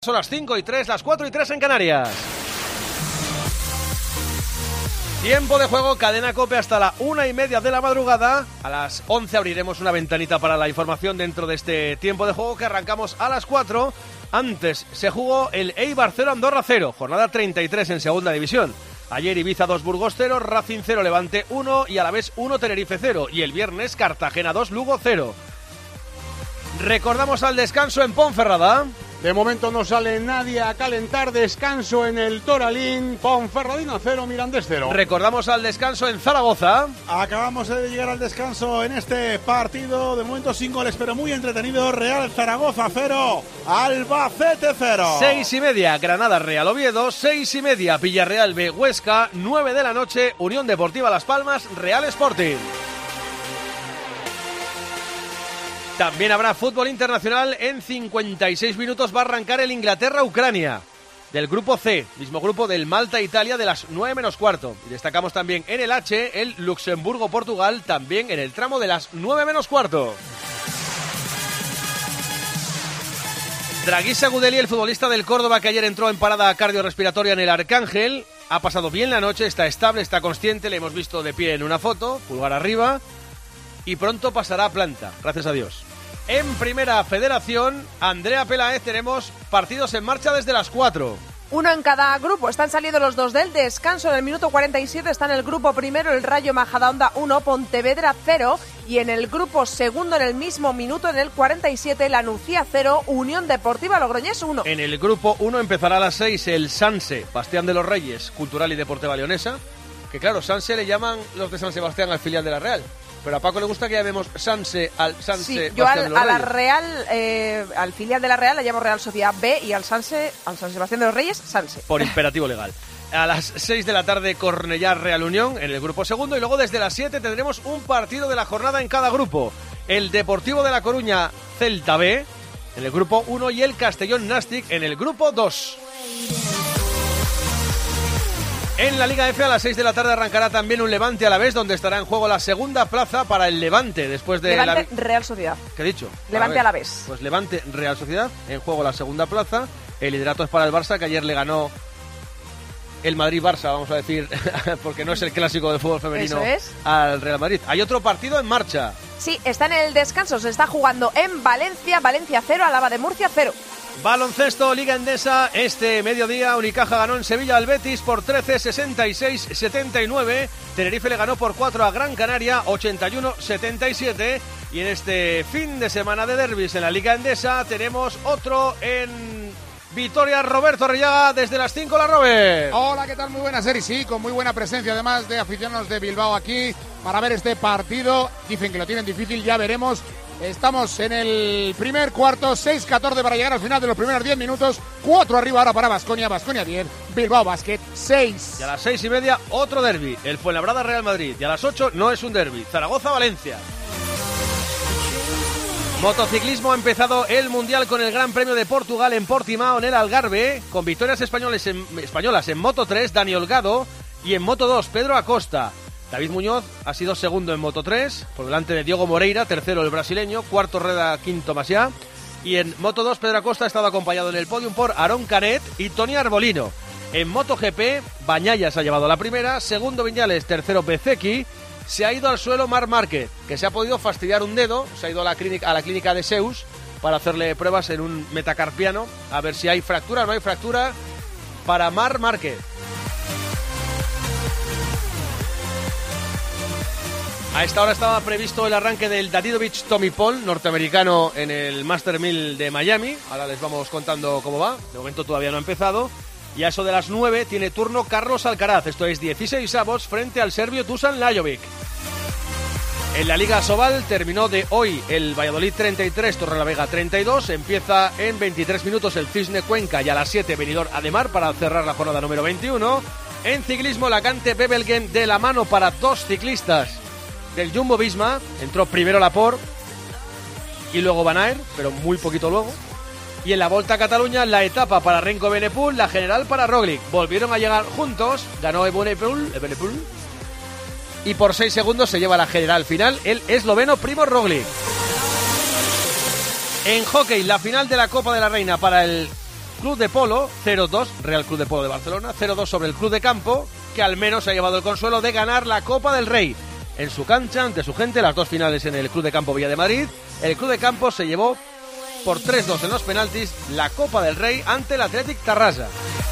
Son las 5:03, las 4:03 en Canarias. Tiempo de juego, cadena COPE hasta la 1:30 de la madrugada. A las 11 abriremos una ventanita para la información dentro de este tiempo de juego que arrancamos a las 4. Antes se jugó el Eibar 0, Andorra 0, jornada 33 en segunda división. Ayer Ibiza 2, Burgos 0, Racing 0, Levante 1 y Alavés 1, Tenerife 0. Y el viernes Cartagena 2, Lugo 0. Recordamos al descanso en Ponferrada. De momento no sale nadie a calentar. Descanso en el Toralín. Ponferradina 0, Mirandés 0. Recordamos al descanso en Zaragoza. Acabamos de llegar al descanso en este partido. De momento sin goles, pero muy entretenido. Real Zaragoza 0, Albacete 0. 6:30, Granada Real Oviedo. 6:30, Villarreal B Huesca. 9 de la noche, Unión Deportiva Las Palmas, Real Sporting. También habrá fútbol internacional. En 56 minutos va a arrancar el Inglaterra-Ucrania del grupo C, mismo grupo del Malta-Italia de las 9 menos cuarto. Y destacamos también en el H el Luxemburgo-Portugal, también en el tramo de las 9 menos cuarto. Draguisa Gudeli, el futbolista del Córdoba que ayer entró en parada cardiorrespiratoria en el Arcángel, ha pasado bien la noche, está estable, está consciente, le hemos visto de pie en una foto, pulgar arriba, y pronto pasará a planta, gracias a Dios. En Primera Federación, Andrea Peláez, tenemos partidos en marcha desde las 4. Uno en cada grupo. Están saliendo los dos del descanso. En el minuto 47 está en el grupo primero el Rayo Majadahonda 1, Pontevedra 0. Y en el grupo segundo, en el mismo minuto, en el 47, la Nucía 0, Unión Deportiva Logroñés 1. En el grupo 1 empezará a las 6 el Sanse, Bastián de los Reyes, Cultural y Deportiva Leonesa. Que claro, Sanse le llaman los de San Sebastián al filial de la Real. Pero a Paco le gusta que llamemos Sanse al Sanse. Sí, yo a la Real, al filial de la Real le llamo Real Sociedad B y al San Sebastián de los Reyes, Sanse. Por imperativo legal. A las 6 de la tarde, Cornellá Real Unión en el grupo segundo. Y luego desde las 7 tendremos un partido de la jornada en cada grupo. El Deportivo de La Coruña, Celta B en el grupo 1 y el Castellón Nastic en el grupo 2. En la Liga F a las 6 de la tarde arrancará también un Levante Alavés, donde estará en juego la segunda plaza para el Levante después de Levante Real Sociedad. ¿Qué he dicho? Levante Alavés. Pues Levante Real Sociedad en juego la segunda plaza. El liderato es para el Barça, que ayer le ganó el Madrid-Barça, vamos a decir, porque no es el clásico de fútbol femenino. Eso es. Al Real Madrid. Hay otro partido en marcha. Sí, está en el descanso, se está jugando en Valencia, Valencia 0, Álava de Murcia 0. Baloncesto, Liga Endesa, este mediodía Unicaja ganó en Sevilla al Betis por 13, 66, 79. Tenerife le ganó por 4 a Gran Canaria, 81, 77. Y en este fin de semana de derbis en la Liga Endesa tenemos otro en Vitoria. Roberto Arrillaga desde las 5, la Robert. Hola, ¿qué tal? Muy buenas, Eri. Sí, con muy buena presencia además de aficionados de Bilbao aquí para ver este partido. Dicen que lo tienen difícil, ya veremos. Estamos en el primer cuarto, 6-14 para llegar al final de los primeros 10 minutos. 4 arriba ahora para Baskonia, Baskonia 10, Bilbao Basket 6. Y a las 6:30 otro derbi, el Fuenlabrada Real Madrid. Y a las 8 no es un derbi, Zaragoza Valencia. Motociclismo, ha empezado el Mundial con el Gran Premio de Portugal en Portimao, en el Algarve, con victorias españolas en Moto 3, Dani Holgado, y en Moto 2, Pedro Acosta. David Muñoz ha sido segundo en Moto 3, por delante de Diogo Moreira, tercero el brasileño, cuarto Reda, quinto Masia. Y en Moto 2, Pedro Acosta ha estado acompañado en el podium por Aarón Canet y Toni Arbolino. En Moto GP, Bañaya se ha llevado la primera, segundo Viñales, tercero Bezeki. Se ha ido al suelo Marc Márquez, que se ha podido fastidiar un dedo, se ha ido a la clínica de Zeus para hacerle pruebas en un metacarpiano, a ver si hay fractura o no hay fractura para Marc Márquez. A esta hora estaba previsto el arranque del Davidovich Tommy Paul, norteamericano, en el Master 1000 de Miami. Ahora les vamos contando cómo va. De momento todavía no ha empezado. Y a eso de las 9 tiene turno Carlos Alcaraz. Esto es 16avos frente al serbio Dusan Lajovic. En la Liga Sobal terminó de hoy el Valladolid 33, Torrelavega 32. Empieza en 23 minutos el Cisne Cuenca y a las 7 Benidorm Ademar para cerrar la jornada número 21. En ciclismo, Lacante Bebelgem de la mano para dos ciclistas del Jumbo Visma. Entró primero Laporte y luego Van Aert, pero muy poquito luego. Y en la Volta a Cataluña, la etapa para Renko Benepul, la general para Roglic. Volvieron a llegar juntos, ganó Benepul y por 6 segundos se lleva la general final el esloveno Primož Roglic. En hockey, la final de la Copa de la Reina para el Club de Polo 0-2, Real Club de Polo de Barcelona 0-2 sobre el Club de Campo, que al menos ha llevado el consuelo de ganar la Copa del Rey en su cancha, ante su gente, las 2 finales en el Club de Campo Villa de Madrid. El Club de Campo se llevó por 3-2 en los penaltis la Copa del Rey ante el Athletic Tarrasa.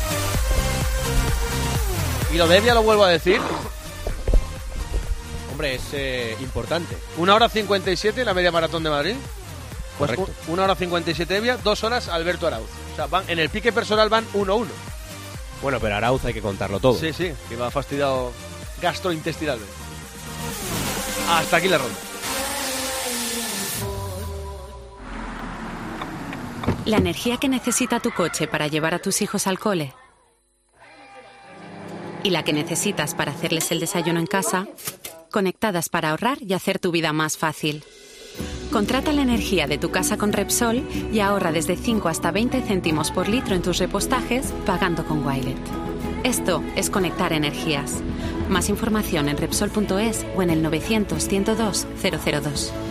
Y lo de Evia lo vuelvo a decir. Hombre, es importante. 1 hora 57 la media maratón de Madrid. Pues 1 hora 57 Evia, 2 horas Alberto Arauz. O sea, van, en el pique personal van 1-1. Bueno, pero Arauz hay que contarlo todo. Sí, que va fastidiado gastrointestinalmente. Hasta aquí la ronda. La energía que necesita tu coche para llevar a tus hijos al cole y la que necesitas para hacerles el desayuno en casa, conectadas para ahorrar y hacer tu vida más fácil. Contrata la energía de tu casa con Repsol y ahorra desde 5 hasta 20 céntimos por litro en tus repostajes pagando con Wilet. Esto es conectar energías. Más información en Repsol.es o en el 900-102-002.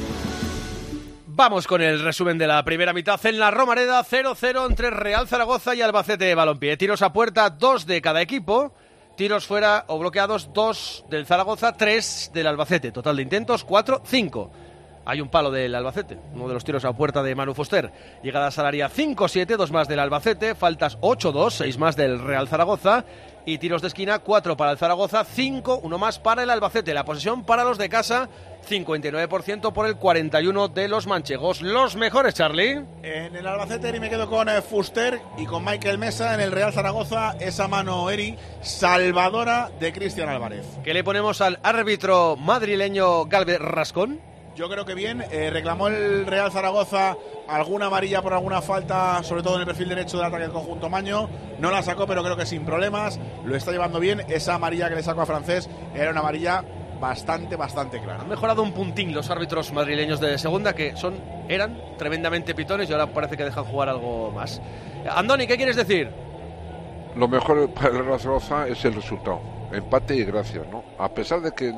Vamos con el resumen de la primera mitad en la Romareda. 0-0 entre Real Zaragoza y Albacete Balompié. Tiros a puerta, 2 de cada equipo. Tiros fuera o bloqueados, 2 del Zaragoza, 3 del Albacete. Total de intentos, 4-5. Hay un palo del Albacete, uno de los tiros a puerta de Manu Fuster. Llegada salaria 5-7, 2 más del Albacete. Faltas 8-2, 6 más del Real Zaragoza. Y tiros de esquina, 4 para el Zaragoza, 5, 1 más para el Albacete. La posesión para los de casa, 59% por el 41% de los manchegos. Los mejores, Charlie. En el Albacete, Eri, me quedo con Fuster y con Michael Mesa. En el Real Zaragoza, esa mano, Eri, salvadora de Cristian Álvarez. ¿Qué le ponemos al árbitro madrileño Galvez Rascón? Yo creo que bien, reclamó el Real Zaragoza alguna amarilla por alguna falta, sobre todo en el perfil derecho del ataque del conjunto Maño. No la sacó, pero creo que sin problemas. Lo está llevando bien. Esa amarilla que le sacó a Francés era una amarilla bastante clara. Han mejorado un puntín los árbitros madrileños de segunda, que eran tremendamente pitones y ahora parece que dejan jugar algo más. Andoni, ¿qué quieres decir? Lo mejor para el Real Zaragoza es el resultado. Empate y gracias, ¿no? A pesar de que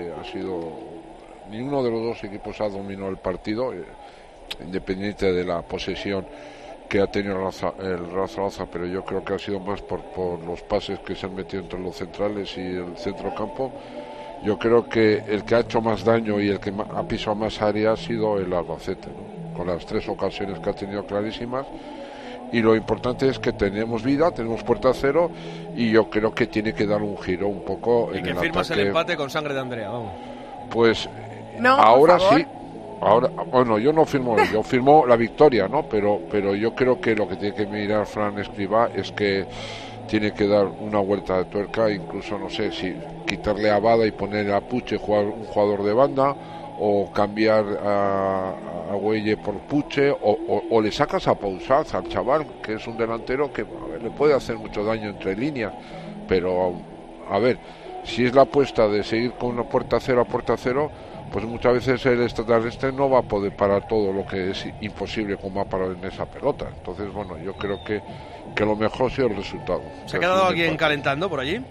ninguno de los dos equipos ha dominado el partido, independiente de la posesión que ha tenido el Real Zaragoza, pero yo creo que ha sido más por los pases que se han metido entre los centrales y el centrocampo. Yo creo que el que ha hecho más daño y el que ha pisado más área ha sido el Albacete, ¿no? Con las 3 ocasiones que ha tenido clarísimas. Y lo importante es que tenemos vida, tenemos puerta a cero, y yo creo que tiene que dar un giro un poco en el ataque. Y que firmas el empate con sangre de Andrea, vamos. Pues no, ahora sí. Ahora, bueno, yo no firmo, yo firmo la victoria, ¿no? Pero yo creo que lo que tiene que mirar Fran Escribá es que tiene que dar una vuelta de tuerca, incluso no sé si quitarle a Bada y poner a Puche, un jugador de banda, o cambiar a Güelle por Puche, o le sacas a Pausaz al chaval, que es un delantero que le puede hacer mucho daño entre líneas, pero a ver, si es la apuesta de seguir con una puerta a cero, pues muchas veces el extraterrestre no va a poder parar todo lo que es imposible como ha parado en esa pelota. Entonces, bueno, yo creo que lo mejor ha sido el resultado. ¿Se ha quedado alguien calentando por allí?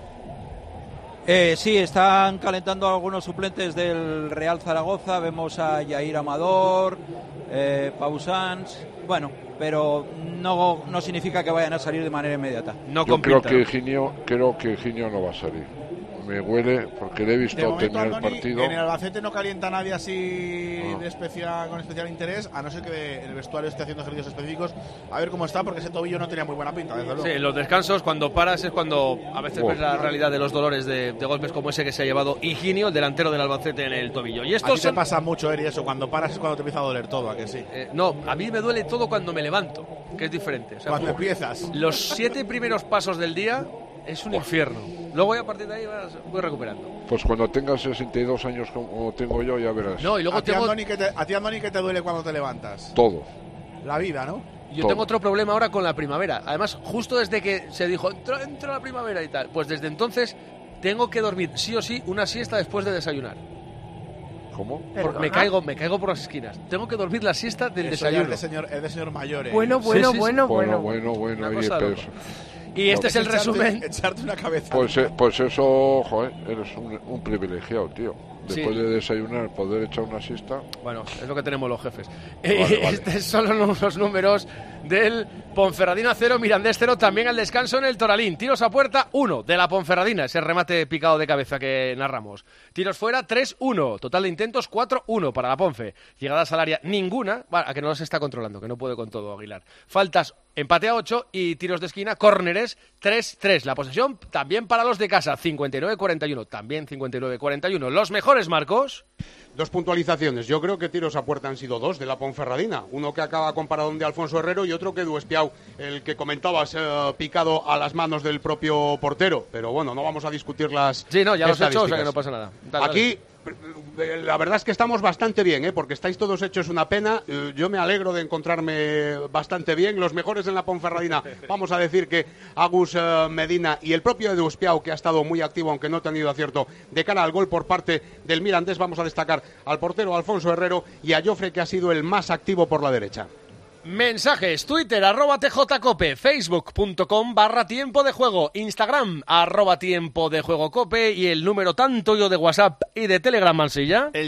Sí, están calentando algunos suplentes del Real Zaragoza. Vemos a Yair Amador, Pausans, bueno, pero no significa que vayan a salir de manera inmediata. Yo creo que Higinio no va a salir. Me huele porque le he visto terminar el partido. En el Albacete no calienta nadie así con especial interés, a no ser que el vestuario esté haciendo ejercicios específicos. A ver cómo está, porque ese tobillo no tenía muy buena pinta, desde luego. Sí, en los descansos, cuando paras, es cuando a veces ves la realidad de los dolores de golpes como ese que se ha llevado Higinio, el delantero del Albacete, en el tobillo. Y esto se pasa mucho, Eri, eso. Cuando paras es cuando te empieza a doler todo, ¿a que sí? No, a mí me duele todo cuando me levanto, que es diferente. O sea, cuando empiezas. Los 7 primeros pasos del día es un infierno. Luego ya a partir de ahí voy recuperando. Pues cuando tengas 62 años como tengo yo, ya verás. No, y luego a ti, Andoni, ¿qué te duele cuando te levantas? Todo. La vida, ¿no? Yo tengo otro problema ahora con la primavera. Además, justo desde que se dijo entra la primavera y tal, pues desde entonces tengo que dormir sí o sí una siesta después de desayunar. ¿Cómo? Me caigo por las esquinas. Tengo que dormir la siesta del desayuno. Es de señor mayor. Bueno. Y este es el resumen. Echarte una cabeza. Pues eso, joder, eres un privilegiado, tío. Después Sí. de desayunar, poder echar una siesta. Bueno, es lo que tenemos los jefes. Vale. Estos son los números del Ponferradina 0, Mirandés 0, también al descanso en el Toralín. Tiros a puerta 1 de la Ponferradina, ese remate picado de cabeza que narramos. Tiros fuera 3-1, total de intentos 4-1 para la Ponfe. Llegadas al área ninguna, bueno, a que no los está controlando, que no puede con todo Aguilar. Faltas, empate a 8 y tiros de esquina, córneres 3-3. La posesión también para los de casa, 59-41, también 59-41. Los mejores marcos. Dos puntualizaciones. Yo creo que tiros a puerta han sido dos de la Ponferradina. Uno que acaba con paradón de Alfonso Herrero y otro que Edu Espiau, el que comentabas, picado a las manos del propio portero. Pero bueno, no vamos a discutir las Sí, no, ya los he hecho, o sea estadísticas. que no pasa nada. Dale, Aquí, la verdad es que estamos bastante bien, porque estáis todos hechos una pena. Yo me alegro de encontrarme bastante bien. Los mejores en la Ponferradina, vamos a decir que Agus Medina y el propio Edu Espiau, que ha estado muy activo, aunque no ha tenido acierto de cara al gol por parte del Mirandés. Vamos a destacar al portero Alfonso Herrero y a Jofre, que ha sido el más activo por la derecha. Mensajes, Twitter, @tjcope, facebook.com/tiempo de juego, Instagram, @tiempo de juego cope y el número tan tuyo de WhatsApp y de Telegram, Mansilla. El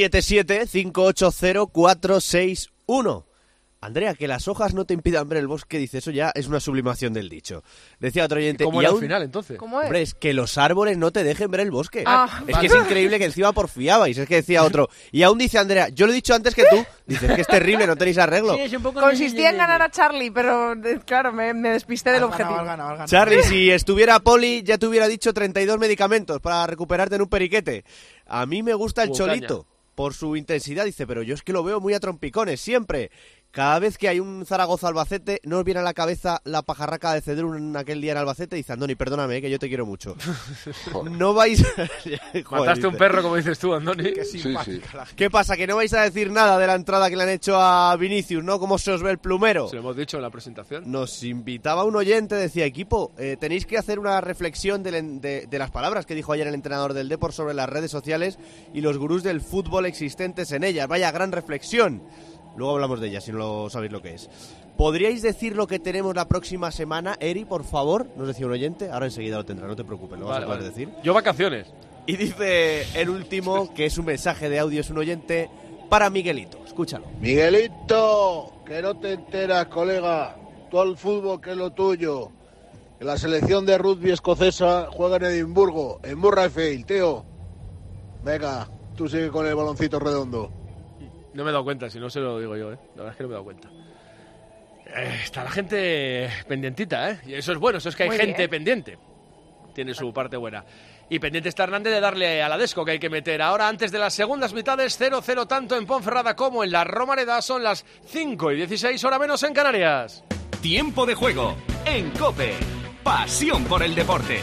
677-580-461. Andrea, que las hojas no te impidan ver el bosque, dice, eso ya es una sublimación del dicho. Decía otro oyente... ¿Cómo y era aún- al final, entonces? ¿Cómo es? Hombre, es que los árboles no te dejen ver el bosque. Ah, es que es increíble que encima porfiabais. Es que decía otro. Y aún dice Andrea, yo lo he dicho antes que tú. Dices que es terrible, no tenéis arreglo. Consistía en ganar a Charlie, pero claro, me despisté del objetivo. Charlie, si estuviera Poli, ya te hubiera dicho 32 medicamentos para recuperarte en un periquete. A mí me gusta el Hubo Cholito caña. por su intensidad, dice, pero yo es que lo veo muy a trompicones, siempre. Cada vez que hay un Zaragoza-Albacete, no os viene a la cabeza la pajarraca de Cedrún aquel día en Albacete. Dice, Andoni, perdóname, que yo te quiero mucho. No vais... Joder, Mataste un dice. perro, como dices tú, Andoni. Sí. ¿Qué pasa? Que no vais a decir nada de la entrada que le han hecho a Vinicius, ¿no? ¿Cómo se os ve el plumero? Se lo hemos dicho en la presentación. Nos invitaba un oyente, decía, equipo, tenéis que hacer una reflexión de las palabras que dijo ayer el entrenador del Depor sobre las redes sociales y los gurús del fútbol existentes en ellas. Vaya gran reflexión. Luego hablamos de ella, si no lo sabéis lo que es. ¿Podríais decir lo que tenemos la próxima semana, Eri, por favor? Nos decía un oyente, ahora enseguida lo tendrá, no te preocupes, lo vas a poder decir. Yo vacaciones. Y dice el último, que es un mensaje de audio, es un oyente, para Miguelito. Escúchalo. Miguelito, que no te enteras, colega. Todo el fútbol que es lo tuyo. Que la selección de rugby escocesa juega en Edimburgo, en Murrayfield, tío. Venga, tú sigue con el baloncito redondo. No me he dado cuenta, si no se lo digo yo, ¿eh? La verdad es que no me he dado cuenta. Está la gente pendientita, ¿eh? Y eso es bueno, eso es que hay Muy gente bien. pendiente. Tiene su parte buena. Y pendiente está Hernández de darle a la Desco, que hay que meter. Ahora, antes de las segundas mitades, 0-0 tanto en Ponferrada como en la Romareda. Son las 5:16, hora menos en Canarias. Tiempo de juego en COPE. Pasión por el deporte.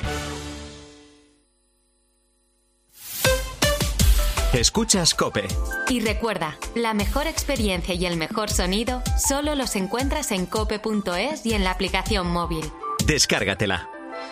Escuchas COPE. Y recuerda, la mejor experiencia y el mejor sonido solo los encuentras en cope.es y en la aplicación móvil. Descárgatela.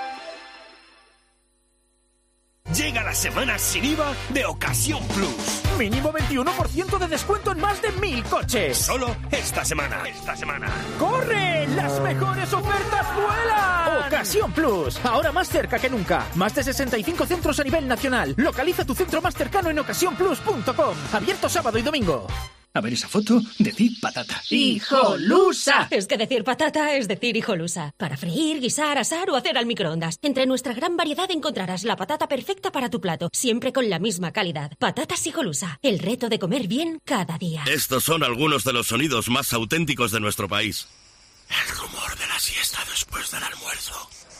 Llega la semana sin IVA de Ocasión Plus. Mínimo 21% de descuento en más de 1000 coches. Solo esta semana. ¡Corre! ¡Las mejores ofertas vuelan! Ocasión Plus, ahora más cerca que nunca. Más de 65 centros a nivel nacional. Localiza tu centro más cercano en ocasiónplus.com. Abierto sábado y domingo. A ver esa foto, decid patata. ¡Hijolusa! Es que decir patata es decir hijolusa. Para freír, guisar, asar o hacer al microondas. Entre nuestra gran variedad encontrarás la patata perfecta para tu plato, siempre con la misma calidad. Patatas Hijolusa, el reto de comer bien cada día. Estos son algunos de los sonidos más auténticos de nuestro país. El rumor de la siesta después del almuerzo.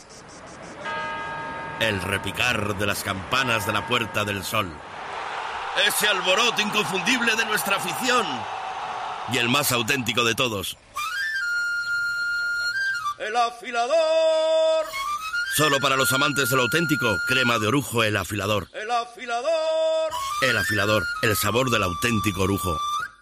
El repicar de las campanas de la Puerta del Sol. Ese alboroto inconfundible de nuestra afición. Y el más auténtico de todos. ¡El afilador! Solo para los amantes de lo auténtico, crema de orujo El Afilador. ¡El afilador! El Afilador, el sabor del auténtico orujo.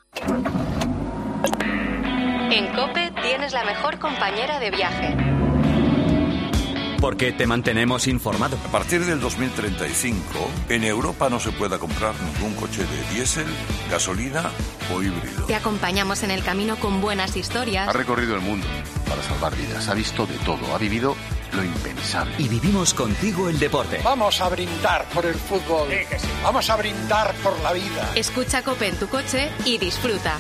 En COPE tienes la mejor compañera de viaje. Porque te mantenemos informado. A partir del 2035, en Europa no se pueda comprar ningún coche de diésel, gasolina o híbrido. Te acompañamos en el camino con buenas Ha historias, recorrido el mundo para salvar vidas, ha visto de todo, ha vivido lo impensable. Y vivimos contigo el deporte. Vamos a brindar por el fútbol. Sí, que sí. Vamos a brindar por la vida. Escucha COPE en tu coche y disfruta.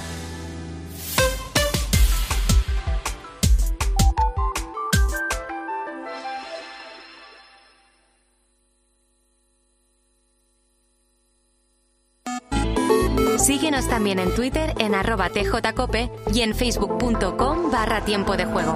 Síguenos también en Twitter en @tjcope y en facebook.com/tiempo de juego.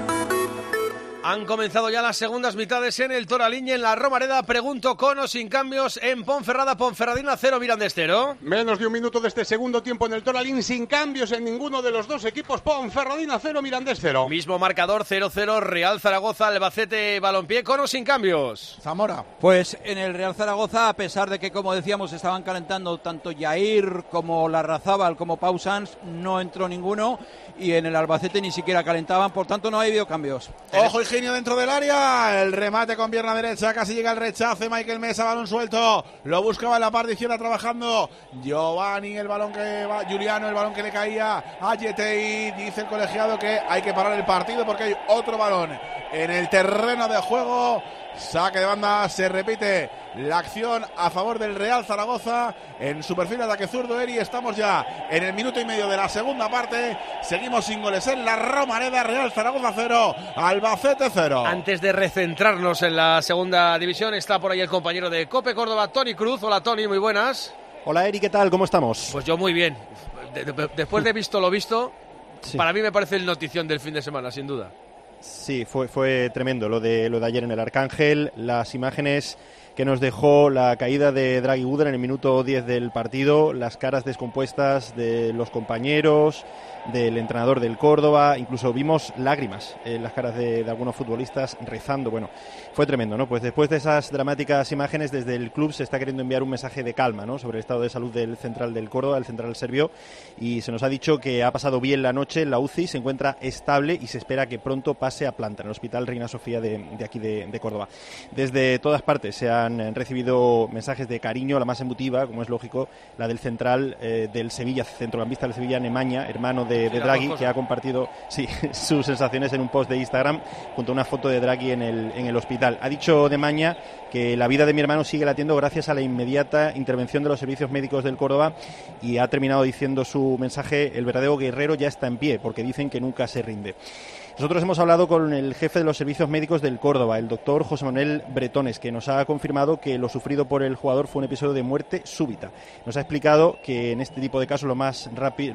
Han comenzado ya las segundas mitades en el Toralín y en la Romareda. Pregunto, con o sin cambios en Ponferrada. Ponferradina 0, Mirandés 0. Menos de un minuto de este segundo tiempo en el Toralín, sin cambios en ninguno de los dos equipos. Ponferradina 0, Mirandés 0. Mismo marcador, 0-0, Real Zaragoza, Albacete, Balompié, con o sin cambios. Zamora. Pues en el Real Zaragoza, a pesar de que, como decíamos, estaban calentando tanto Jair como Larrazábal como Pau Sanz, no entró ninguno. Y en el Albacete ni siquiera calentaban, por tanto no ha habido cambios. Ojo, Higinio dentro del área, el remate con pierna derecha, casi llega el rechace, Michael Mesa, balón suelto, lo buscaba en la parte izquierda trabajando Giovanni, el balón que va, Juliano, el balón que le caía a Yetei, dice el colegiado que hay que parar el partido porque hay otro balón en el terreno de juego. Saque de banda, se repite la acción a favor del Real Zaragoza en su perfil de ataque zurdo. Eri, estamos ya en el minuto y medio de la segunda parte. Seguimos sin goles en la Romareda. Real Zaragoza 0, Albacete 0. Antes de recentrarnos en la segunda división, está por ahí el compañero de COPE Córdoba, Tony Cruz. Hola Tony, muy buenas. Hola Eri, ¿qué tal? ¿Cómo estamos? Pues yo muy bien. Después de visto lo visto, sí. Para mí me parece el notición del fin de semana, sin duda. Sí, fue tremendo lo de ayer en el Arcángel, las imágenes que nos dejó la caída de Draghi Gudra en el minuto 10 del partido, las caras descompuestas de los compañeros, del entrenador del Córdoba, incluso vimos lágrimas en las caras de algunos futbolistas rezando. Bueno, fue tremendo, ¿no? Pues después de esas dramáticas imágenes, desde el club se está queriendo enviar un mensaje de calma, ¿no?, sobre el estado de salud del central del Córdoba, el central serbio, y se nos ha dicho que ha pasado bien la noche en la UCI, se encuentra estable y se espera que pronto pase a planta en el Hospital Reina Sofía de aquí de Córdoba. Desde todas partes se han recibido mensajes de cariño, la más emotiva, como es lógico, la del central del Sevilla, centrocampista del Sevilla, Nemaña, hermano de Draghi, que ha compartido sus sensaciones en un post de Instagram junto a una foto de Draghi en el hospital. Ha dicho Nemaña que la vida de mi hermano sigue latiendo gracias a la inmediata intervención de los servicios médicos del Córdoba, y ha terminado diciendo su mensaje: el verdadero guerrero ya está en pie, porque dicen que nunca se rinde. Nosotros hemos hablado con el jefe de los servicios médicos del Córdoba, el doctor José Manuel Bretones, que nos ha confirmado que lo sufrido por el jugador fue un episodio de muerte súbita. Nos ha explicado que en este tipo de casos lo más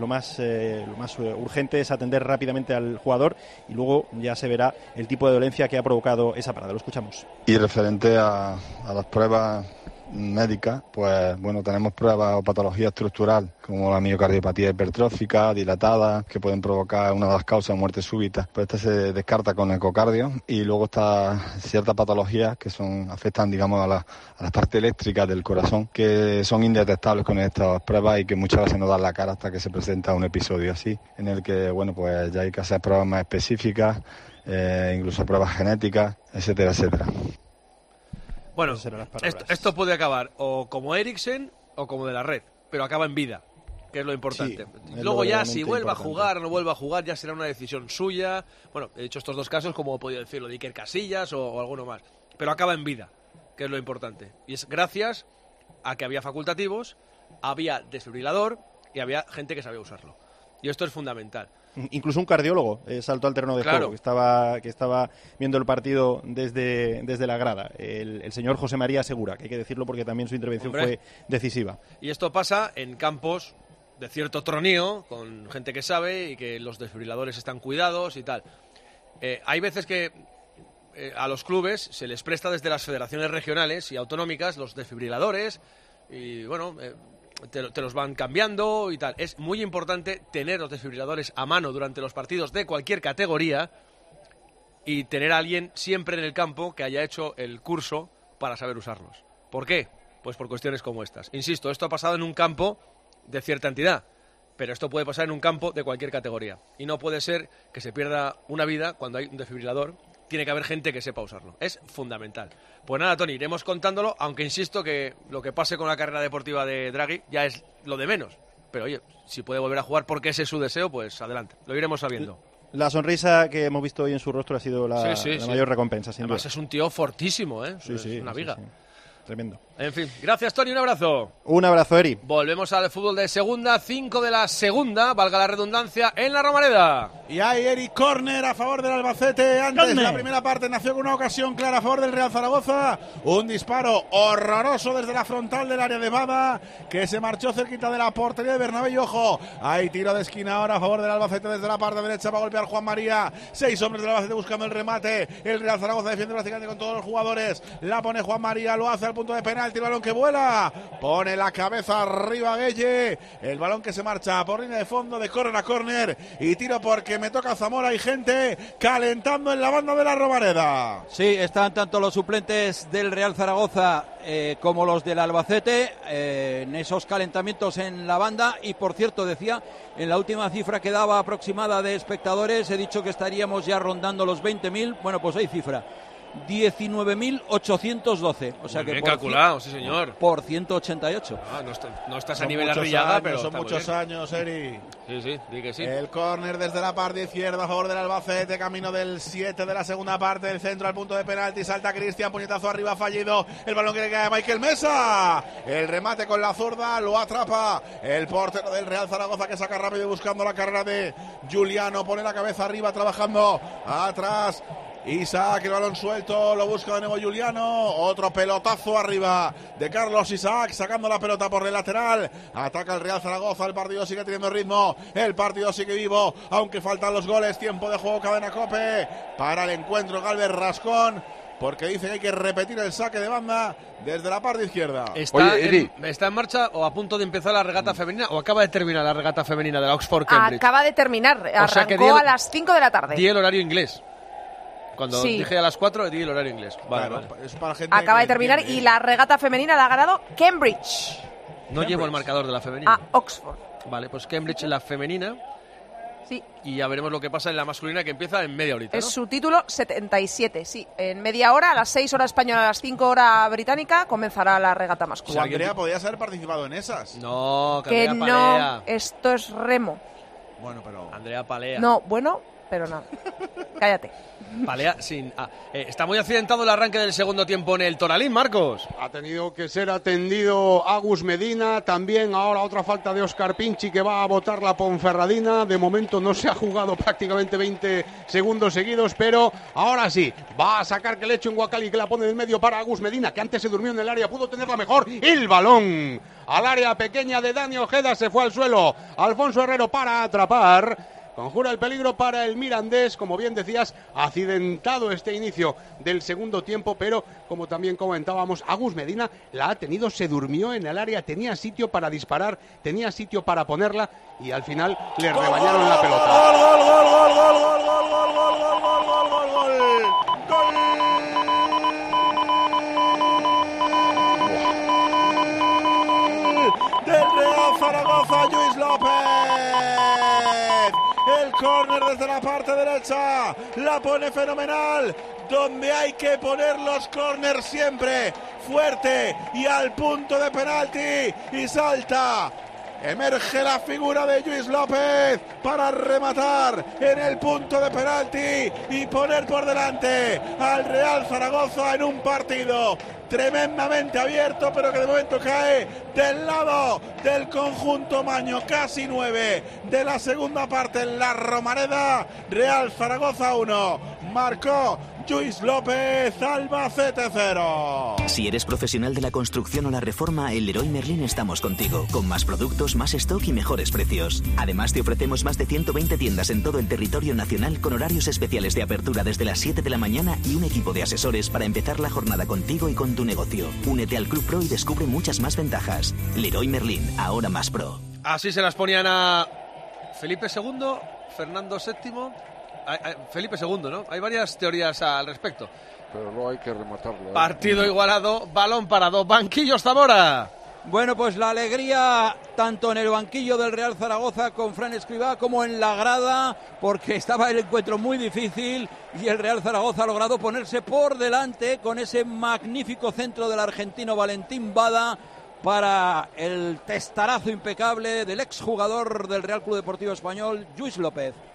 urgente es atender rápidamente al jugador y luego ya se verá el tipo de dolencia que ha provocado esa parada. Lo escuchamos. Y referente a las pruebas médicas, pues bueno, tenemos pruebas o patología estructural como la miocardiopatía hipertrófica dilatada, que pueden provocar una de las causas de muerte súbita. Pues esta se descarta con ecocardio, y luego está ciertas patologías que afectan, digamos, a la parte eléctrica del corazón, que son indetectables con estas pruebas y que muchas veces no dan la cara hasta que se presenta un episodio así, en el que, bueno, pues ya hay que hacer pruebas más específicas, incluso pruebas genéticas, etcétera, etcétera. Bueno, esto puede acabar o como Eriksen o como de la Red, pero acaba en vida, que es lo importante. Sí, luego ya si vuelve a jugar o no vuelve a jugar ya será una decisión suya. Bueno, he dicho estos dos casos, como he podido decirlo, de Iker Casillas o alguno más, pero acaba en vida, que es lo importante. Y es gracias a que había facultativos, había desfibrilador y había gente que sabía usarlo. Y esto es fundamental. Incluso un cardiólogo saltó al terreno de juego, que estaba viendo el partido desde la grada. El señor José María Segura, que hay que decirlo porque también su intervención fue decisiva. Y esto pasa en campos de cierto tronío, con gente que sabe y que los desfibriladores están cuidados y tal. Hay veces que a los clubes se les presta desde las federaciones regionales y autonómicas los desfibriladores y bueno... Te los van cambiando y tal. Es muy importante tener los desfibriladores a mano durante los partidos de cualquier categoría y tener a alguien siempre en el campo que haya hecho el curso para saber usarlos. ¿Por qué? Pues por cuestiones como estas. Insisto, esto ha pasado en un campo de cierta entidad, pero esto puede pasar en un campo de cualquier categoría. Y no puede ser que se pierda una vida cuando hay un desfibrilador. Tiene que haber gente que sepa usarlo. Es fundamental. Pues nada, Tony, iremos contándolo, aunque insisto que lo que pase con la carrera deportiva de Draghi ya es lo de menos. Pero oye, si puede volver a jugar porque ese es su deseo, pues adelante. Lo iremos sabiendo. La sonrisa que hemos visto hoy en su rostro ha sido la mayor recompensa, sin Además duda. Es un tío fortísimo, ¿eh? Sí, es una viga. Sí. Tremendo. En fin, gracias Tony, un abrazo. Un abrazo, Eri. Volvemos al fútbol de segunda, 5 de la segunda, valga la redundancia, en la Romareda. Y hay Eric Corner a favor del Albacete. Antes la primera parte nació con una ocasión clara a favor del Real Zaragoza. Un disparo horroroso desde la frontal del área de Bada, que se marchó cerquita de la portería de Bernabé. Y ojo, hay tiro de esquina ahora a favor del Albacete desde la parte derecha para golpear Juan María. 6 hombres del Albacete buscando el remate. El Real Zaragoza defiende prácticamente con todos los jugadores. La pone Juan María, lo hace al punto de penalti. El balón que vuela, pone la cabeza arriba Gueye. El balón que se marcha por línea de fondo de córner a córner. Y tiro porque me toca Zamora. Hay gente calentando en la banda de la Romareda. Sí, están tanto los suplentes del Real Zaragoza como los del Albacete en esos calentamientos en la banda. Y por cierto, decía, en la última cifra que daba aproximada de espectadores, he dicho que estaríamos ya rondando los 20.000. Bueno, pues hay cifra. 19.812, o sea que bien calculado, sí señor. Por 188. No estás a nivel Arrillaga, pero son muchos años, Eri. Sí, di que sí. El córner desde la parte izquierda a favor del Albacete, camino del 7 de la segunda parte, del centro al punto de penalti, salta Cristian, puñetazo arriba fallido, el balón que le cae a Michael Mesa, el remate con la zurda, lo atrapa el portero del Real Zaragoza, que saca rápido buscando la carrera de Juliano, pone la cabeza arriba trabajando atrás. Isaac, el balón suelto, lo busca de nuevo Juliano, otro pelotazo arriba de Carlos Isaac, sacando la pelota por el lateral, ataca el Real Zaragoza, el partido sigue teniendo ritmo, el partido sigue vivo, aunque faltan los goles, tiempo de juego, cadena COPE, para el encuentro Galvez Rascón, porque dice que hay que repetir el saque de banda desde la parte izquierda. ¿Está en marcha o a punto de empezar la regata femenina o acaba de terminar la regata femenina de la Oxford Cambridge? Acaba de terminar, arrancó a las 5 de la tarde. Di el horario inglés. Cuando dije a las 4, di el horario inglés. Vale. Es para gente acaba de terminar y la regata femenina la ha ganado Cambridge. No llevo el marcador de la femenina. Oxford. Vale, pues Cambridge en la femenina. Sí. Y ya veremos lo que pasa en la masculina, que empieza en media horita, ¿no? Es su título 77, sí. En media hora, a las 6 horas española, a las 5 horas británica, comenzará la regata masculina. Andrea, ¿podías haber participado en esas? No, que Andrea no, palea. Esto es remo. Bueno, pero... Andrea palea. No, bueno, pero nada. Cállate. Palea sin... está muy accidentado el arranque del segundo tiempo en el Toralín, Marcos. Ha tenido que ser atendido Agus Medina, también ahora otra falta de Óscar Pinchi que va a botar la Ponferradina. De momento no se ha jugado prácticamente 20 segundos seguidos, pero ahora sí, va a sacar que le eche un Guacali que la pone en medio para Agus Medina, que antes se durmió en el área, pudo tenerla mejor. El balón al área pequeña de Dani Ojeda, se fue al suelo. Alfonso Herrero para atrapar. Conjura el peligro para el Mirandés, como bien decías, accidentado este inicio del segundo tiempo, pero como también comentábamos, Agus Medina la ha tenido, se durmió en el área, tenía sitio para disparar, tenía sitio para ponerla y al final le rebañaron la pelota. ¡Gol, gol, gol, gol, gol, gol, gol, gol, gol, gol, gol, del Real Zaragoza, Lluís López! El córner desde la parte derecha, la pone fenomenal, donde hay que poner los córners siempre, fuerte y al punto de penalti, y salta. Emerge la figura de Lluís López para rematar en el punto de penalti y poner por delante al Real Zaragoza en un partido tremendamente abierto, pero que de momento cae del lado del conjunto maño. Casi 9 de la segunda parte en la Romareda. Real Zaragoza 1, marcó Lluís López, Albacete 0. Si eres profesional de la construcción o la reforma, en Leroy Merlin estamos contigo, con más productos, más stock y mejores precios. Además, te ofrecemos más de 120 tiendas en todo el territorio nacional con horarios especiales de apertura desde las 7 de la mañana y un equipo de asesores para empezar la jornada contigo y con tu negocio. Únete al Club Pro y descubre muchas más ventajas. Leroy Merlin, ahora más pro. Así se las ponían a Felipe II, Fernando VII... Felipe II, ¿no? Hay varias teorías al respecto. Pero luego hay que rematarlo. Partido igualado, balón para dos banquillos, Zamora. Bueno, pues la alegría tanto en el banquillo del Real Zaragoza con Fran Escribá como en la grada, porque estaba el encuentro muy difícil y el Real Zaragoza ha logrado ponerse por delante con ese magnífico centro del argentino Valentín Bada para el testarazo impecable del exjugador del Real Club Deportivo Español, Lluís López.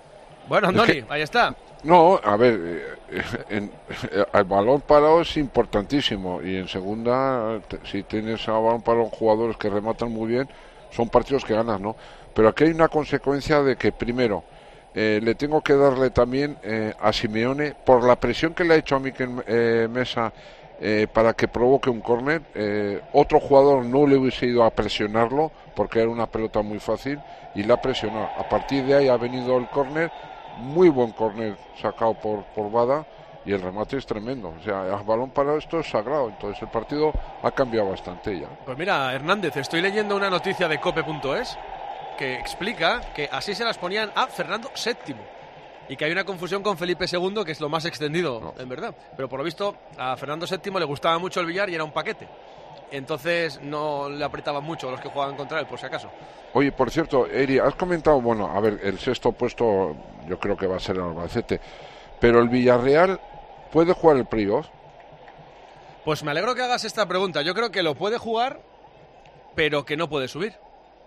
Bueno, Andoni, ahí está. No, a ver, el balón parado es importantísimo y en segunda, si tienes a balón parado jugadores que rematan muy bien, son partidos que ganas, ¿no? Pero aquí hay una consecuencia de que primero le tengo que darle también a Simeone por la presión que le ha hecho a Mikel Mesa para que provoque un córner. Otro jugador no le hubiese ido a presionarlo porque era una pelota muy fácil y la ha presionado. A partir de ahí ha venido el córner, muy buen córner sacado por Bada y el remate es tremendo. O sea, el balón parado esto es sagrado. Entonces el partido ha cambiado bastante ya. Pues mira, Hernández, estoy leyendo una noticia de cope.es que explica que así se las ponían a Fernando VII y que hay una confusión con Felipe II, que es lo más extendido, en verdad. Pero por lo visto a Fernando VII le gustaba mucho el billar y era un paquete. Entonces no le apretaban mucho los que jugaban contra él, por si acaso. Oye, por cierto, Eri, has comentado, bueno, a ver, el sexto puesto yo creo que va a ser el Albacete, pero el Villarreal ¿puede jugar el playoff? Pues me alegro que hagas esta pregunta. Yo creo que lo puede jugar, pero que no puede subir.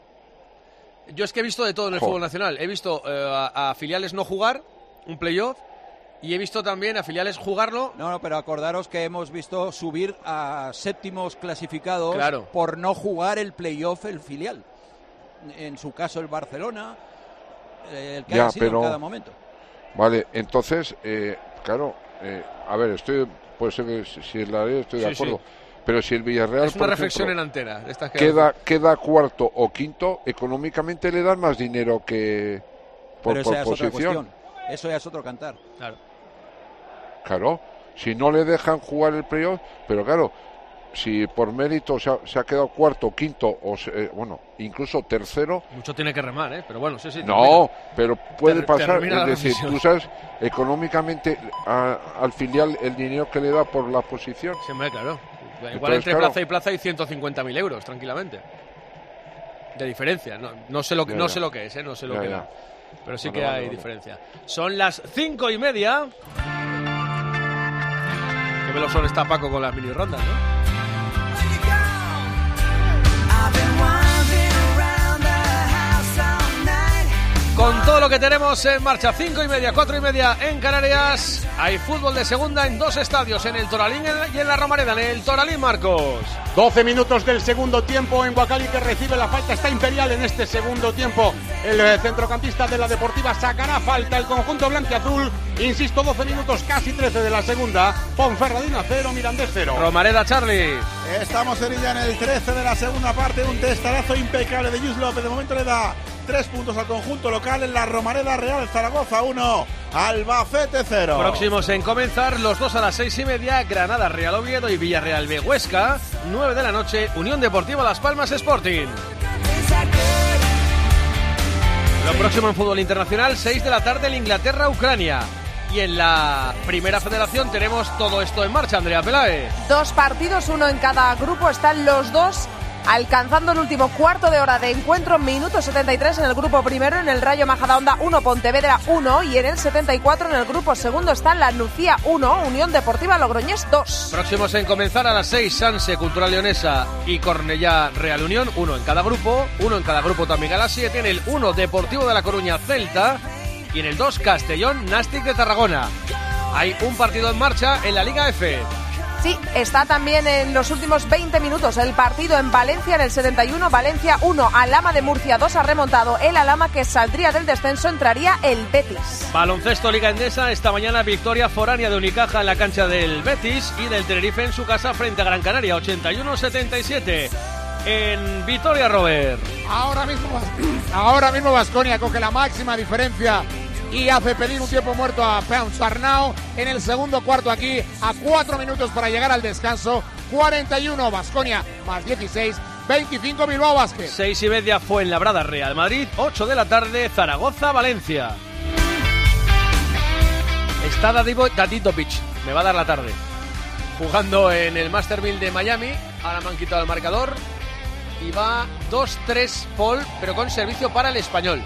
Yo es que he visto de todo en el fútbol nacional. He visto a filiales no jugar un playoff y he visto también a filiales jugarlo. No, pero acordaros que hemos visto subir a séptimos clasificados por no jugar el playoff el filial. En su caso el Barcelona, el que haya sido en cada momento. Vale, entonces, claro, a ver, puede ser que si la ley estoy de acuerdo. Sí. Pero si el Villarreal, es una reflexión en antena. Queda cuarto o quinto, económicamente le dan más dinero que por posición. Eso ya es otro cantar. Claro, si no le dejan jugar el playoff, pero claro, si por mérito se ha quedado cuarto, quinto o bueno, incluso tercero. Mucho tiene que remar, pero bueno, sí. No, pero puede pasar, es decir, tú sabes, económicamente al filial el dinero que le da por la posición. Sí, claro. Igual entonces, entre plaza y plaza hay 150.000 euros, tranquilamente. De diferencia. No sé lo que es, no sé lo que da. Pero sí que hay diferencia. Son las 5:30. Qué veloz está Paco con las mini rondas, ¿no? Con todo lo que tenemos en marcha, 5:30, 4:30 en Canarias. Hay fútbol de segunda en dos estadios, en el Toralín y en la Romareda, en el Toralín, Marcos. 12 minutos del segundo tiempo en Guacali, que recibe la falta. Está Imperial en este segundo tiempo. El centrocampista de la Deportiva sacará falta el conjunto blanquiazul. Insisto, 12 minutos, casi 13 de la segunda. Ponferradina 0, Mirandés 0. Romareda, Charlie. Estamos en el 13 de la segunda parte. Un testarazo impecable de Yus López. De momento le da 3 puntos al conjunto local en la Romareda. Real Zaragoza 1, Albacete 0. Próximos en comenzar, los dos a las 6:30, Granada Real Oviedo y Villarreal B Huesca. 9 de la noche, Unión Deportiva Las Palmas Sporting. Lo próximo en fútbol internacional, 6 de la tarde, el Inglaterra-Ucrania. Y en la primera federación tenemos todo esto en marcha, Andrea Peláez. 2 partidos, uno en cada grupo, están los dos alcanzando el último cuarto de hora de encuentro, minuto 73 en el grupo primero, en el Rayo Majadahonda 1, Pontevedra 1, y en el 74 en el grupo segundo está la Nucía 1, Unión Deportiva Logroñés 2. Próximos en comenzar a las 6, Sanse Cultural Leonesa y Cornellá Real Unión, uno en cada grupo también a las 7, en el 1 Deportivo de La Coruña Celta y en el 2 Castellón Nàstic de Tarragona. Hay un partido en marcha en la Liga F. Sí, está también en los últimos 20 minutos el partido en Valencia, en el 71, Valencia 1, Alhama de Murcia 2, ha remontado el Alhama, que saldría del descenso, entraría el Betis. Baloncesto Liga Endesa, esta mañana victoria foránea de Unicaja en la cancha del Betis y del Tenerife en su casa frente a Gran Canaria, 81-77. En Vitoria, Robert. Ahora mismo Baskonia coge la máxima diferencia y hace pedir un tiempo muerto a Ponsarnau en el segundo cuarto, aquí a 4 minutos para llegar al descanso. 41 Baskonia más 16, 25 Bilbao Basket. 6:30 Fuenlabrada Real Madrid, 8 de la tarde Zaragoza Valencia. Está Daditovic, me va a dar la tarde, jugando en el Master 1000 de Miami. Ahora me han quitado el marcador y va 2-3 Paul, pero con servicio para el Español.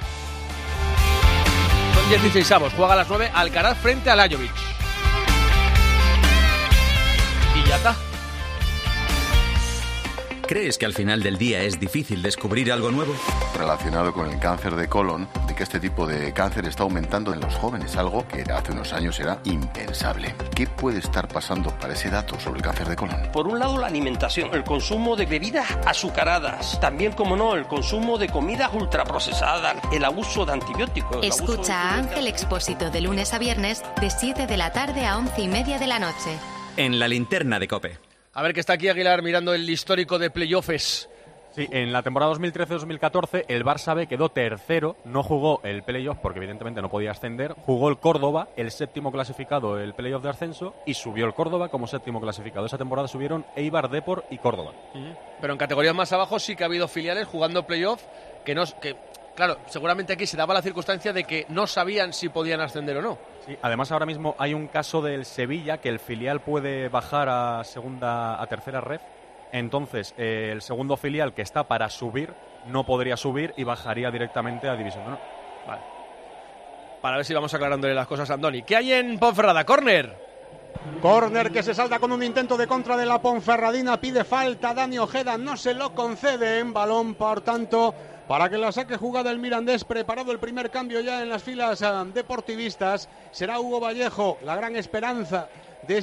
Son 16avos, juega a las 9 Alcaraz frente a Lajovic. Y ya está. ¿Crees que al final del día es difícil descubrir algo nuevo? Relacionado con el cáncer de colon, de que este tipo de cáncer está aumentando en los jóvenes, algo que hace unos años era impensable. ¿Qué puede estar pasando para ese dato sobre el cáncer de colon? Por un lado, la alimentación, el consumo de bebidas azucaradas, también, como no, el consumo de comidas ultraprocesadas, el abuso de antibióticos. Escucha a Ángel Expósito de lunes a viernes de 7 de la tarde a 11:30 de la noche. En la linterna de COPE. A ver, que está aquí Aguilar mirando el histórico de playoffs. Sí, en la temporada 2013-2014 el Barça B quedó tercero, no jugó el playoff porque evidentemente no podía ascender, jugó el Córdoba, el séptimo clasificado, el playoff de ascenso, y subió el Córdoba como séptimo clasificado. Esa temporada subieron Eibar, Depor y Córdoba. Pero en categorías más abajo sí que ha habido filiales jugando playoff que claro, seguramente aquí se daba la circunstancia de que no sabían si podían ascender o no. Sí, además ahora mismo hay un caso del Sevilla que el filial puede bajar a tercera ref. Entonces, el segundo filial que está para subir no podría subir y bajaría directamente a División de Honor. Vale. Para ver si vamos aclarándole las cosas a Andoni. ¿Qué hay en Ponferrada? ¡Córner! Córner que se salta con un intento de contra de la Ponferradina. Pide falta Dani Ojeda, no se lo concede en balón, por tanto, para que la saque jugada el Mirandés. Preparado el primer cambio ya en las filas deportivistas. Será Hugo Vallejo, la gran esperanza de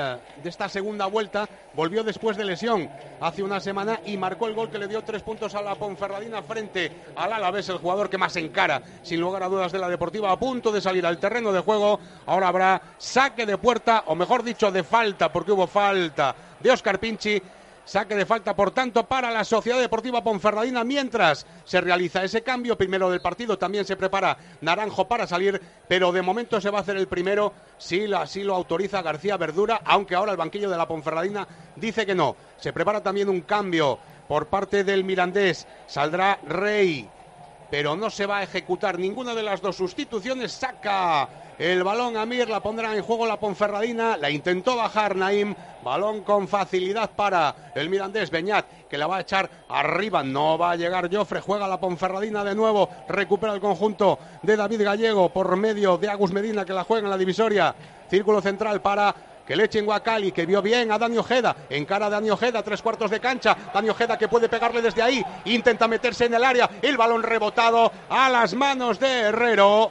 esta segunda vuelta. Volvió después de lesión hace una semana y marcó el gol que le dio 3 puntos a la Ponferradina frente al Alavés, el jugador que más encara sin lugar a dudas de la Deportiva, a punto de salir al terreno de juego. Ahora habrá saque de puerta, o mejor dicho de falta, porque hubo falta de Óscar Pinchi. Saque de falta, por tanto, para la Sociedad Deportiva Ponferradina. Mientras se realiza ese cambio, primero del partido, también se prepara Naranjo para salir, pero de momento se va a hacer el primero, si así lo autoriza García Verdura, aunque ahora el banquillo de la Ponferradina dice que no. Se prepara también un cambio por parte del Mirandés. Saldrá Rey, pero no se va a ejecutar ninguna de las dos sustituciones. Saca el balón Amir, la pondrá en juego la Ponferradina, la intentó bajar Naim, balón con facilidad para el Mirandés. Beñat, que la va a echar arriba, no va a llegar Jofre, juega la Ponferradina de nuevo, recupera el conjunto de David Gallego por medio de Agus Medina, que la juega en la divisoria. Círculo central para que le echen Guacali, que vio bien a Dani Ojeda, encara a Dani Ojeda, 3/4 de cancha, Dani Ojeda que puede pegarle desde ahí, intenta meterse en el área, el balón rebotado a las manos de Herrero.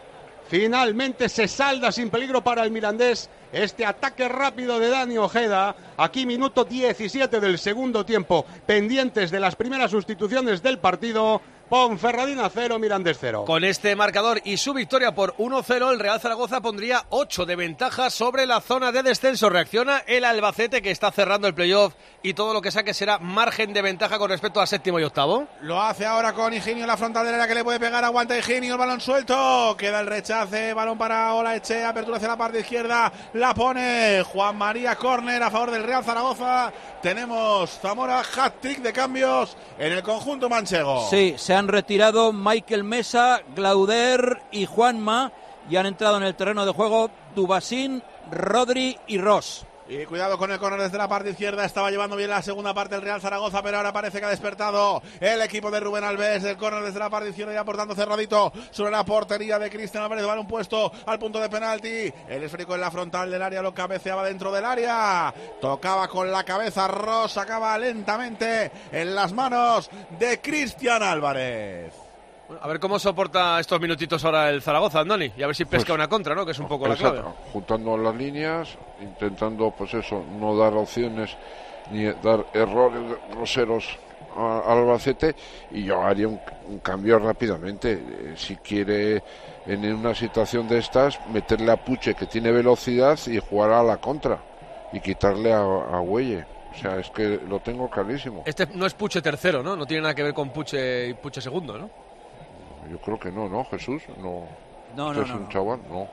Finalmente se salda sin peligro para el Mirandés este ataque rápido de Dani Ojeda. Aquí minuto 17 del segundo tiempo, pendientes de las primeras sustituciones del partido. Ponferradina 0, Mirandés 0. Con este marcador y su victoria por 1-0, el Real Zaragoza pondría 8 de ventaja sobre la zona de descenso. Reacciona el Albacete, que está cerrando el playoff, y todo lo que saque será margen de ventaja con respecto a séptimo y octavo. Lo hace ahora con Higinio en la frontal del área, que le puede pegar. Aguanta Higinio, el balón suelto. Queda el rechace, balón para Olaechea, apertura hacia la parte izquierda. La pone Juan María, córner a favor del Real Zaragoza. Tenemos Zamora, hat-trick de cambios en el conjunto manchego. Sí, se han retirado Michael Mesa, Glauder y Juanma, y han entrado en el terreno de juego Dubasín, Rodri y Ross. Y cuidado con el córner desde la parte izquierda. Estaba llevando bien la segunda parte el Real Zaragoza, pero ahora parece que ha despertado el equipo de Rubén Alves. El córner desde la parte izquierda, ya aportando cerradito sobre la portería de Cristian Álvarez. Balón puesto al punto de penalti. El esférico en la frontal del área, lo cabeceaba dentro del área. Tocaba con la cabeza Ross, sacaba lentamente en las manos de Cristian Álvarez. Bueno, a ver cómo soporta estos minutitos ahora el Zaragoza, Andoni, y a ver si pesca una contra, ¿no? Que es un poco la clave. Juntando las líneas, intentando, pues eso, no dar opciones ni dar errores groseros al Albacete, y yo haría un cambio rápidamente. Si quiere, en una situación de estas, meterle a Puche, que tiene velocidad, y jugar a la contra, y quitarle a Güelle. O sea, es que lo tengo clarísimo. Este no es Puche tercero, ¿no? No tiene nada que ver con Puche y Puche segundo, ¿no? Yo creo que no, ¿no, Jesús? No. No, ¿Este es un chaval? No.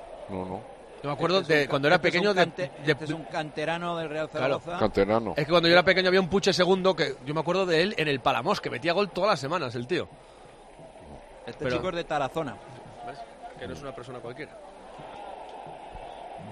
Yo me acuerdo de cuando era pequeño... Este es un canterano del Real Zaragoza. Claro, canterano. Es que cuando yo era pequeño había un Puche segundo, que yo me acuerdo de él en el Palamos, que metía gol todas las semanas, el tío. Este chico es de Tarazona. ¿Ves? Que no es una persona cualquiera.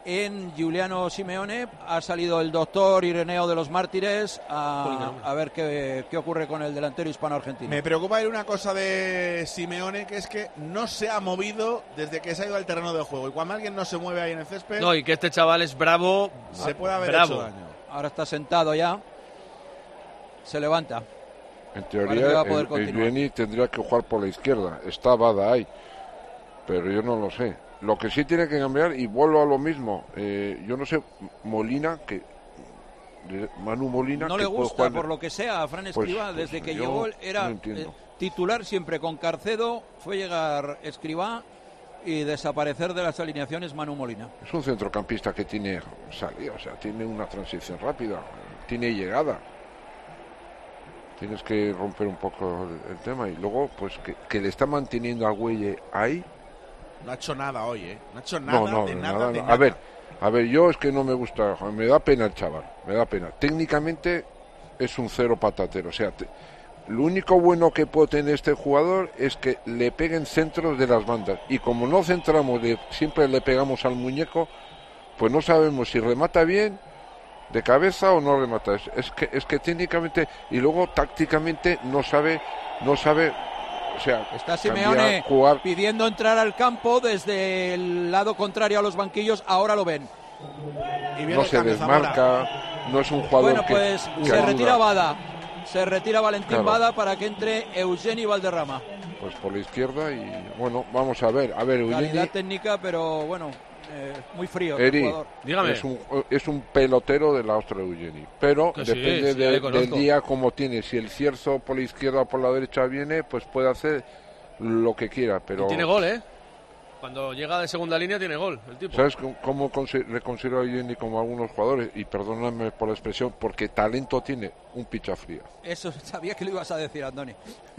en Giuliano Simeone. Ha salido el doctor Ireneo de los Mártires a ver qué ocurre con el delantero hispano-argentino. Me preocupa ver una cosa de Simeone, que es que no se ha movido desde que se ha ido al terreno de juego. Y cuando alguien no se mueve ahí en el césped... No, y que este chaval es bravo. Se puede haber bravo. hecho daño. Ahora está sentado ya. Se levanta. En teoría, el Giuliani tendría que jugar por la izquierda. Está Bada ahí. Pero yo no lo sé. Lo que sí tiene que cambiar, y vuelvo a lo mismo, yo no sé, Molina, Manu Molina... No que le gusta, jugar... por lo que sea, a Fran Escribá, desde que llegó era titular siempre con Carcedo, fue llegar Escribá y desaparecer de las alineaciones Manu Molina. Es un centrocampista que tiene salida, o sea, tiene una transición rápida, tiene llegada. Tienes que romper un poco el tema, y luego, pues, que le está manteniendo a Güelle ahí. No ha hecho nada hoy, No ha hecho nada, nada. A ver, yo es que no me gusta, me da pena el chaval, me da pena. Técnicamente es un cero patatero, o sea, lo único bueno que puede tener este jugador es que le peguen centros de las bandas, y como no centramos, siempre le pegamos al muñeco, pues no sabemos si remata bien de cabeza o no remata. Es que técnicamente, y luego tácticamente no sabe. O sea, está Simeone pidiendo entrar al campo desde el lado contrario a los banquillos. Ahora lo ven. No se desmarca, no es un jugador. Bueno, pues que se ayuda. retira Bada. Se retira Valentín Bada para que entre Eugeni Valderrama. Pues por la izquierda, y bueno, vamos a ver. Calidad técnica, pero bueno, muy frío. Eri, el jugador. Dígame. Es un pelotero de la Austria Eugeni, pero que depende sí, del día como tiene. Si el Cierzo por la izquierda o por la derecha viene, pues puede hacer lo que quiera. Pero y tiene gol, Cuando llega de segunda línea tiene gol el tipo. ¿Sabes cómo le considero a Eugeni como algunos jugadores? Y perdóname por la expresión, porque talento tiene, un pichafrío. Eso sabía que lo ibas a decir, Andoni.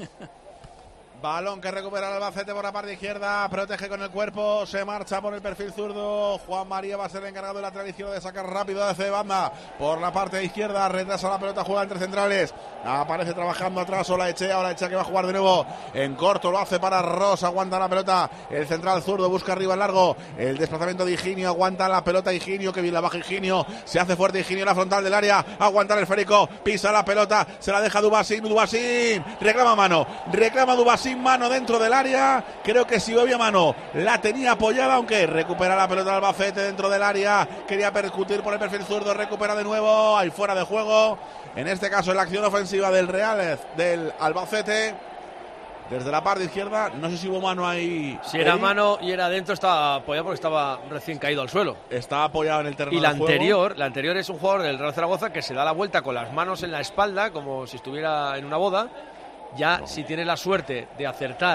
Balón que recupera el Albacete por la parte izquierda, protege con el cuerpo, se marcha por el perfil zurdo. Juan María va a ser el encargado de la lateral izquierda de sacar rápido desde banda por la parte izquierda, retrasa la pelota, juega entre centrales, aparece trabajando atrás Olaechea que va a jugar de nuevo en corto, lo hace para Ross, aguanta la pelota, el central zurdo busca arriba el largo, el desplazamiento de Higinio, aguanta la pelota Higinio, que bien la baja Higinio, se hace fuerte Higinio en la frontal del área, aguanta el esférico, pisa la pelota, se la deja Dubasín, reclama Dubasín, mano dentro del área, creo que si había mano la tenía apoyada, aunque recupera la pelota del Albacete dentro del área, quería percutir por el perfil zurdo, recupera de nuevo, ahí fuera de juego, en este caso en la acción ofensiva del Real, del Albacete, desde la parte izquierda, no sé si hubo mano ahí. Si era mano y era dentro, estaba apoyado porque estaba recién caído al suelo. Estaba apoyado en el terreno y de juego. La anterior es un jugador del Real Zaragoza que se da la vuelta con las manos en la espalda, como si estuviera en una boda. Ya si tiene la suerte de acertar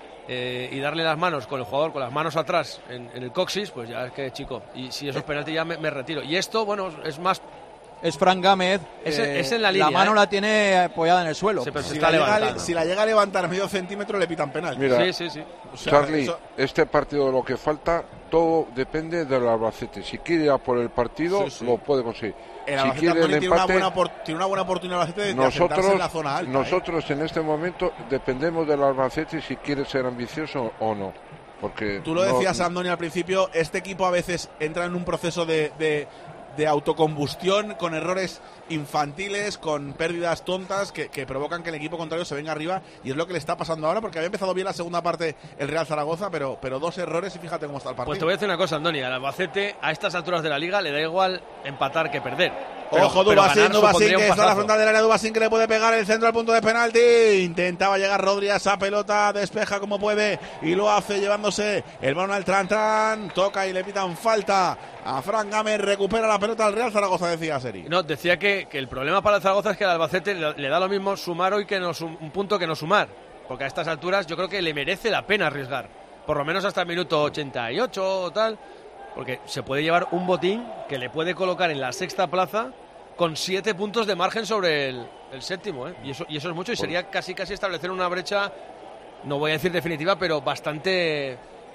y darle las manos con el jugador con las manos atrás en el coxis, pues ya es que chico, y si eso es penalti ya me retiro. Y esto, bueno, es más... Es Fran Gámez, es en la línea. La mano la tiene apoyada en el suelo. Si la llega a levantar medio centímetro, le pitan penalti. Mira, sí. O sea, Charlie, este partido, lo que falta, todo depende del Albacete. Si quiere ir a por el partido, lo puede conseguir. El si quiere el tiene empate, una buena oportunidad de asentarse en la zona alta. Nosotros en este momento dependemos del Albacete si quiere ser ambicioso o no. Porque tú lo decías, Andoni, al principio, este equipo a veces entra en un proceso de autocombustión, con errores infantiles, con pérdidas tontas que provocan que el equipo contrario se venga arriba, y es lo que le está pasando ahora, porque había empezado bien la segunda parte el Real Zaragoza, pero dos errores y fíjate cómo está el partido. Pues te voy a decir una cosa, Andoni, al Albacete a estas alturas de la Liga le da igual empatar que perder. Ojo, Dubasín que está a la frontal del área, Dubasín que le puede pegar el centro al punto de penalti, intentaba llegar Rodri a esa pelota, despeja como puede y lo hace llevándose el balón al Tran, toca y le pitan falta a Fran Gámez, recupera la pelota al Real Zaragoza, decía Seri. No, decía que el problema para el Zaragoza es que al Albacete le da lo mismo sumar hoy que un punto que no sumar, porque a estas alturas yo creo que le merece la pena arriesgar, por lo menos hasta el minuto 88 o tal, porque se puede llevar un botín que le puede colocar en la sexta plaza con 7 puntos de margen sobre el séptimo, y eso es mucho, y sería casi establecer una brecha, no voy a decir definitiva, pero de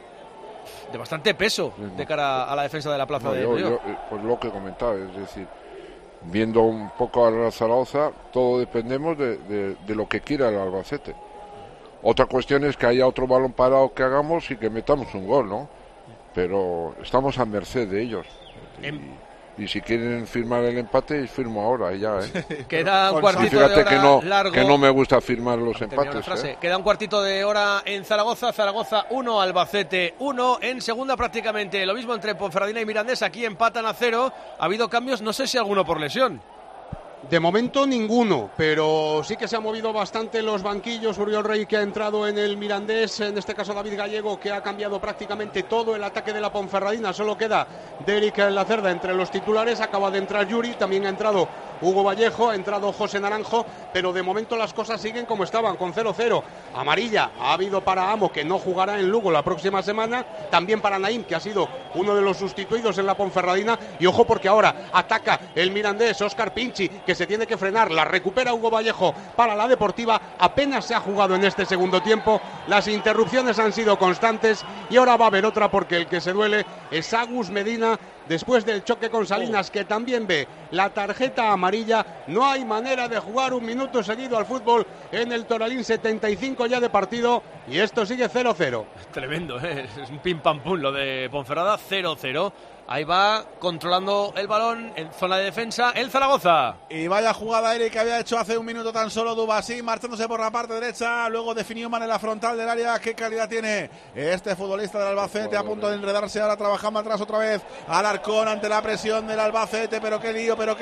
bastante peso de cara a la defensa de la plaza de Río. Pues lo que comentaba, es decir, viendo un poco al Real Zaragoza, todo dependemos de lo que quiera el Albacete. Otra cuestión es que haya otro balón parado que hagamos y que metamos un gol, ¿no? pero estamos a merced de ellos. Y si quieren firmar el empate, firmo ahora ya, Queda un cuartito de hora largo. Que no me gusta firmar los empates. Queda un cuartito de hora en Zaragoza. Zaragoza 1, Albacete 1. En segunda prácticamente lo mismo entre Ponferradina y Mirandés. Aquí empatan a 0. Ha habido cambios, no sé si alguno por lesión. De momento ninguno, pero sí que se han movido bastante los banquillos. Uriol Rey, que ha entrado en el Mirandés, en este caso David Gallego, que ha cambiado prácticamente todo el ataque de la Ponferradina. Solo queda Derek Lacerda entre los titulares. Acaba de entrar Yuri, también ha entrado Hugo Vallejo, ha entrado José Naranjo, pero de momento las cosas siguen como estaban, con 0-0. Amarilla ha habido para Amo, que no jugará en Lugo la próxima semana. También para Naim, que ha sido uno de los sustituidos en la Ponferradina. Y ojo, porque ahora ataca el Mirandés, Óscar Pinchi, que se tiene que frenar. La recupera Hugo Vallejo para la Deportiva. Apenas se ha jugado en este segundo tiempo. Las interrupciones han sido constantes y ahora va a haber otra, porque el que se duele es Agus Medina, después del choque con Salinas, que también ve la tarjeta amarilla. No hay manera de jugar un minuto seguido al fútbol en el Toralín, 75 ya de partido, y esto sigue 0-0. Tremendo, es un pim pam pum lo de Ponferrada. 0-0. Ahí va controlando el balón en zona de defensa el Zaragoza. Y vaya jugada aérea que había hecho hace un minuto tan solo Dubasí, marchándose por la parte derecha. Luego definió Newman en la frontal del área. Qué calidad tiene este futbolista del Albacete, a punto de enredarse ahora, trabajando atrás otra vez Alarcón ante la presión del Albacete. Pero qué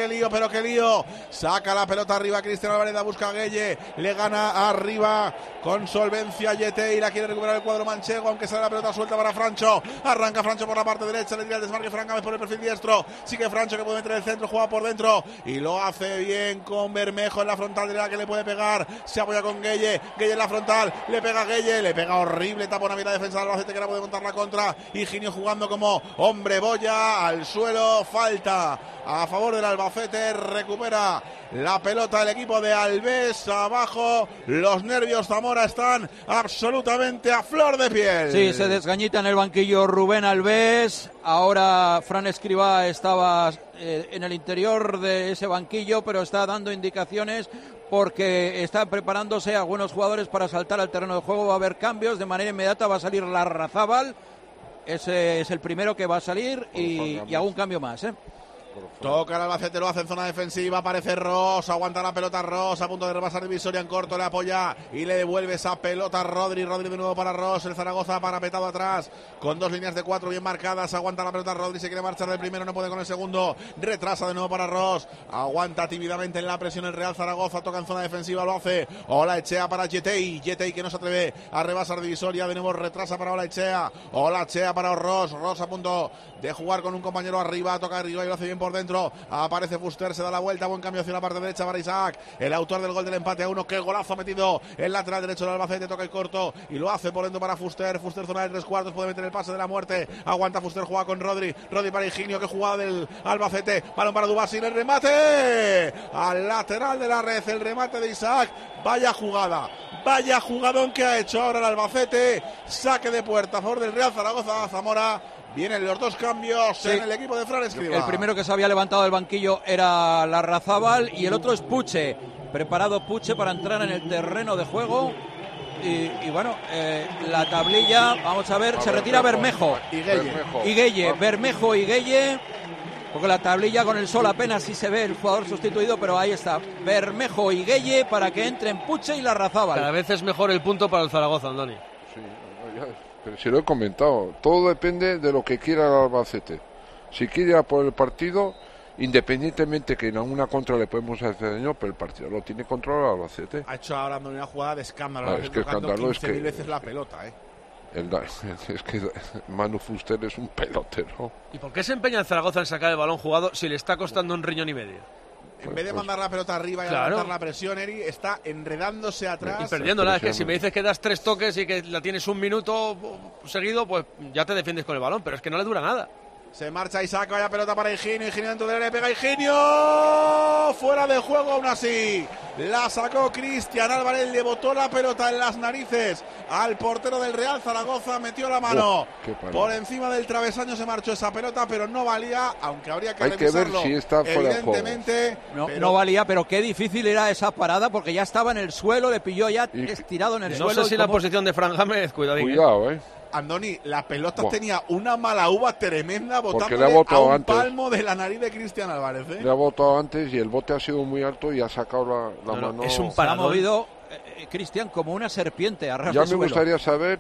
lío. Saca la pelota arriba Cristian Alvareda, busca a Gueye, le gana arriba con solvencia Yete y la quiere recuperar el cuadro manchego, aunque sale la pelota suelta para Francho. Arranca Francho por la parte derecha, le tira el desmarque Fran Gámez por el perfil diestro. Sigue Francho, que puede meter el centro, juega por dentro y lo hace bien con Bermejo en la frontal de la que le puede pegar. Se apoya con Gueye en la frontal, le pega Gueye, le pega horrible, tapona bien la defensa del Albacete, que ahora puede montar la contra. Higinio jugando como hombre boya al suelo. Falta a favor del Albacete, recupera la pelota el equipo de Alves. Abajo los nervios Zamora están absolutamente a flor de piel. Sí, se desgañita en el banquillo Rubén Alves. Ahora Fran Escribá estaba en el interior de ese banquillo, pero está dando indicaciones porque están preparándose algunos jugadores para saltar al terreno de juego. Va a haber cambios de manera inmediata. Va a salir Larrazábal, ese es el primero que va a salir, y algún cambio más, Toca el Albacete, lo hace en zona defensiva, aparece Ross, aguanta la pelota Ross, a punto de rebasar divisoria en corto, le apoya y le devuelve esa pelota Rodri de nuevo para Ross. El Zaragoza parapetado atrás, con dos líneas de 4 bien marcadas, aguanta la pelota Rodri, se quiere marchar del primero, no puede con el segundo, retrasa de nuevo para Ross, aguanta tímidamente en la presión el Real Zaragoza, toca en zona defensiva, lo hace Olaechea para Yetei que no se atreve a rebasar divisoria, de nuevo retrasa para Olaechea para Ross a punto de jugar con un compañero arriba, toca arriba y lo hace bien por dentro. Aparece Fuster, se da la vuelta, buen cambio hacia la parte derecha para Isaac, el autor del gol del empate a 1. Qué golazo ha metido el lateral derecho del Albacete, toca el corto y lo hace por dentro para Fuster, zona de 3/4, puede meter el pase de la muerte, aguanta Fuster, juega con Rodri para Higinio, que jugada del Albacete, balón para Dubasín, el remate al lateral de la red, el remate de Isaac. Vaya jugadón que ha hecho ahora el Albacete. Saque de puerta a favor del Real Zaragoza. Zamora. Vienen los dos cambios en el equipo de Fran Escribá. El primero que se había levantado del banquillo era Larrazábal y el otro es Puche. Preparado Puche para entrar en el terreno de juego. Y bueno, la tablilla, vamos a ver, se retira Bermejo y Gueye. Bermejo y Gueye, porque la tablilla con el sol apenas sí se ve el jugador sustituido, pero ahí está, Bermejo y Gueye para que entren Puche y Larrazábal. Cada vez es mejor el punto para el Zaragoza, Andoni. Sí, pero si lo he comentado, todo depende de lo que quiera el Albacete. Si quiere ir a por el partido, independientemente que en una contra le podemos hacer daño, pero el partido lo tiene controlado el Albacete. Ha hecho ahora una jugada de escándalo. Es que escándalo es que 15.000 veces la pelota, Es que Manu Fuster es un pelotero. ¿Y por qué se empeña el Zaragoza en sacar el balón jugado si le está costando un riñón y medio? En vez de mandar la pelota arriba y levantar la presión, Eri está enredándose atrás. Y perdiéndola, es que si me dices que das 3 toques y que la tienes un minuto seguido, pues ya te defiendes con el balón, pero es que no le dura nada. Se marcha Isaac, vaya pelota para Higinio dentro del área, le pega Higinio, fuera de juego aún así. La sacó Cristian Álvarez, le botó la pelota en las narices al portero del Real Zaragoza, metió la mano por encima del travesaño, se marchó esa pelota, pero no valía, aunque habría que revisarlo. Hay que ver si está fuera de juego. Evidentemente. No valía, pero qué difícil era esa parada, porque ya estaba en el suelo, le pilló ya estirado en el suelo. No sé si la posición de Fran Gámez, cuidado, Andoni, la pelota tenía una mala uva tremenda botándole a un antes. Palmo de la nariz de Cristian Álvarez. Le ha botado antes y el bote ha sido muy alto y ha sacado la mano. Es un paradón. Se ha movido Cristian como una serpiente a ras ya de suelo. Me gustaría saber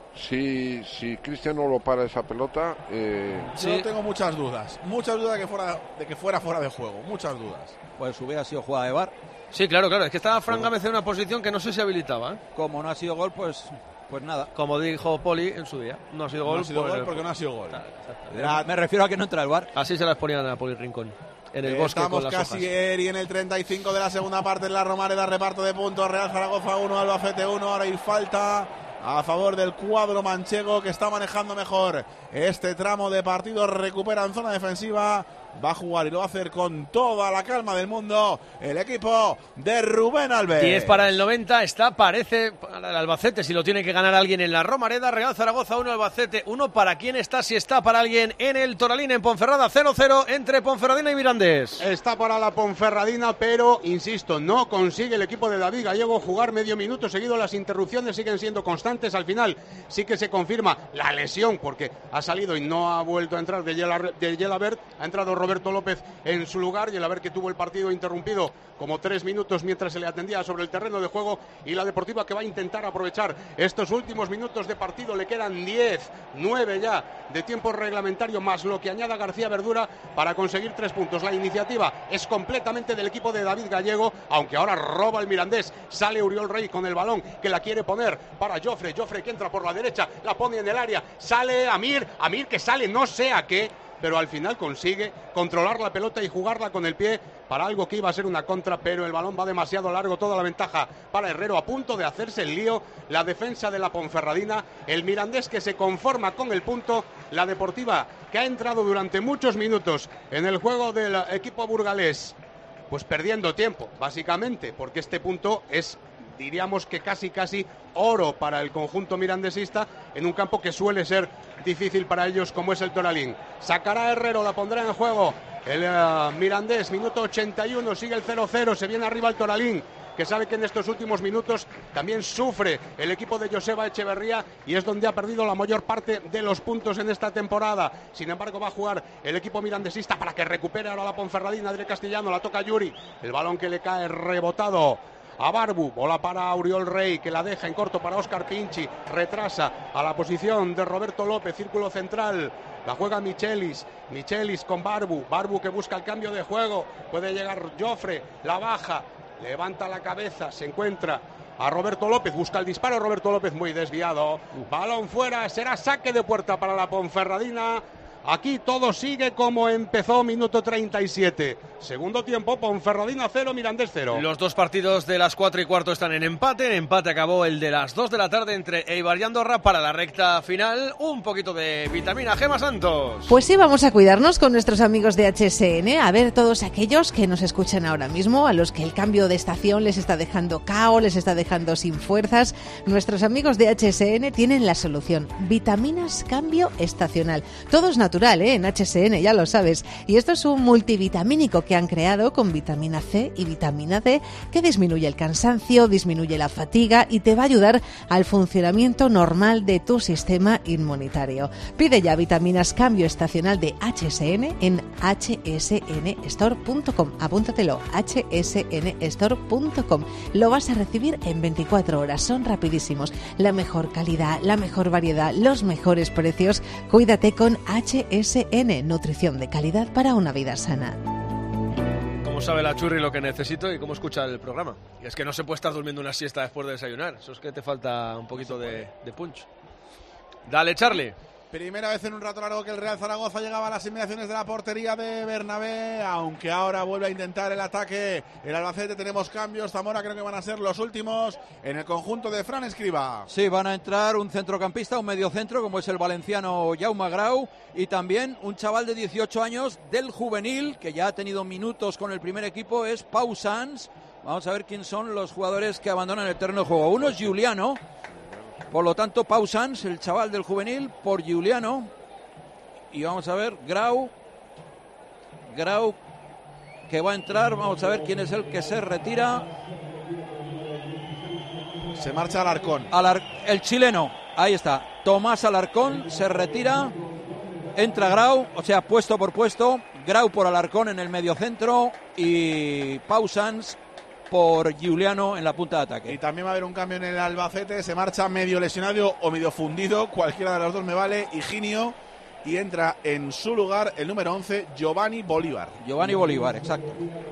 si Cristian no lo para esa pelota. Yo tengo muchas dudas de que fuera fuera de juego, muchas dudas. Pues hubiera sido jugada de VAR. Sí, claro, es que estaba Fran Gámez en una posición que no sé si habilitaba. Como no ha sido gol, pues nada. Como dijo Poli en su día, no ha sido gol. No ha sido gol porque no ha sido gol. Me refiero a que no entra el VAR. Así se las ponían a Poli Rincón. En el bosque estamos con las casi hojas. Eri en el 35 de la segunda parte en la Romareda, reparto de puntos, Real Zaragoza 1, Albacete 1, ahora hay falta a favor del cuadro manchego que está manejando mejor este tramo de partido, recupera en zona defensiva, va a jugar y lo va a hacer con toda la calma del mundo el equipo de Rubén Alves. 10 para el 90, parece para el Albacete, si lo tiene que ganar alguien en la Romareda. Real Zaragoza 1, Albacete 1, ¿para quién está? Si está para alguien en el Toralín, en Ponferrada, 0-0 entre Ponferradina y Mirandés. Está para la Ponferradina, pero, insisto, no consigue el equipo de David Gallego jugar medio minuto seguido, las interrupciones siguen siendo constantes, al final sí que se confirma la lesión, porque ha salido y no ha vuelto a entrar de Gelabert, ha entrado Roberto López en su lugar, Gelabert que tuvo el partido interrumpido como 3 minutos mientras se le atendía sobre el terreno de juego, y la Deportiva que va a intentar aprovechar estos últimos minutos de partido, le quedan 9 ya de tiempo reglamentario más lo que añada García Verdura para conseguir 3 puntos. La iniciativa es completamente del equipo de David Gallego, aunque ahora roba el Mirandés, sale Uriol Rey con el balón que la quiere poner para Jofre que entra por la derecha, la pone en el área, sale Amir que sale no sé a qué, pero al final consigue controlar la pelota y jugarla con el pie para algo que iba a ser una contra, pero el balón va demasiado largo, toda la ventaja para Herrero, a punto de hacerse el lío la defensa de la Ponferradina, el Mirandés que se conforma con el punto, la Deportiva que ha entrado durante muchos minutos en el juego del equipo burgalés, pues perdiendo tiempo, básicamente, porque este punto es, diríamos que casi oro para el conjunto mirandesista en un campo que suele ser difícil para ellos como es el Toralín. Sacará Herrero, la pondrá en juego el Mirandés, minuto 81, sigue el 0-0, se viene arriba el Toralín, que sabe que en estos últimos minutos también sufre el equipo de Joseba Echeverría y es donde ha perdido la mayor parte de los puntos en esta temporada. Sin embargo, va a jugar el equipo mirandesista para que recupere ahora la Ponferradina. Adrián Castellano, la toca Yuri, el balón que le cae rebotado a Barbu, bola para Auriol Rey, que la deja en corto para Óscar Pinchi, retrasa a la posición de Roberto López, círculo central, la juega Michelis con Barbu que busca el cambio de juego, puede llegar Jofre, la baja, levanta la cabeza, se encuentra a Roberto López, busca el disparo, Roberto López muy desviado, balón fuera, será saque de puerta para la Ponferradina. Aquí todo sigue como empezó, minuto 37. Segundo tiempo, Ponferradina 0, Mirandés 0. Los dos partidos de las 4:15 están en empate. En empate acabó el de las 2 de la tarde entre Eibar y Andorra. Para la recta final, un poquito de vitamina. Gema Santos. Pues sí, vamos a cuidarnos con nuestros amigos de HSN. A ver, todos aquellos que nos escuchan ahora mismo, a los que el cambio de estación les está dejando cao, les está dejando sin fuerzas. Nuestros amigos de HSN tienen la solución. Vitaminas cambio estacional. Todo es natural, en HSN, ya lo sabes. Y esto es un multivitamínico que han creado con vitamina C y vitamina D que disminuye el cansancio, disminuye la fatiga y te va a ayudar al funcionamiento normal de tu sistema inmunitario. Pide ya vitaminas cambio estacional de HSN en hsnstore.com. Apúntatelo, hsnstore.com. Lo vas a recibir en 24 horas. Son rapidísimos. La mejor calidad, la mejor variedad, los mejores precios. Cuídate con HSN, nutrición de calidad para una vida sana. ¿Cómo sabe la Churri lo que necesito y cómo escucha el programa? Y es que no se puede estar durmiendo una siesta después de desayunar. Eso es que te falta un poquito de punch. Dale, Charlie. Primera vez en un rato largo que el Real Zaragoza llegaba a las inmediaciones de la portería de Bernabé, aunque ahora vuelve a intentar el ataque el Albacete. Tenemos cambios, Zamora creo que van a ser los últimos en el conjunto de Fran Escribá. Sí, van a entrar un centrocampista, un mediocentro como es el valenciano Jaume Grau, y también un chaval de 18 años del juvenil que ya ha tenido minutos con el primer equipo, es Pau Sans. Vamos a ver quién son los jugadores que abandonan el terreno de juego. Uno es Giuliano. Por lo tanto, Pau Sans, el chaval del juvenil, por Giuliano. Y vamos a ver, Grau, que va a entrar. Vamos a ver quién es el que se retira. Se marcha Alarcón. El chileno, ahí está. Tomás Alarcón se retira, entra Grau, o sea, puesto por puesto, Grau por Alarcón en el mediocentro y Pau Sanz por Giuliano en la punta de ataque. Y también va a haber un cambio en el Albacete, se marcha medio lesionado o medio fundido, cualquiera de los dos me vale, Higinio, y entra en su lugar el número 11, Giovanni Bolívar. Giovanni Bolívar, exacto.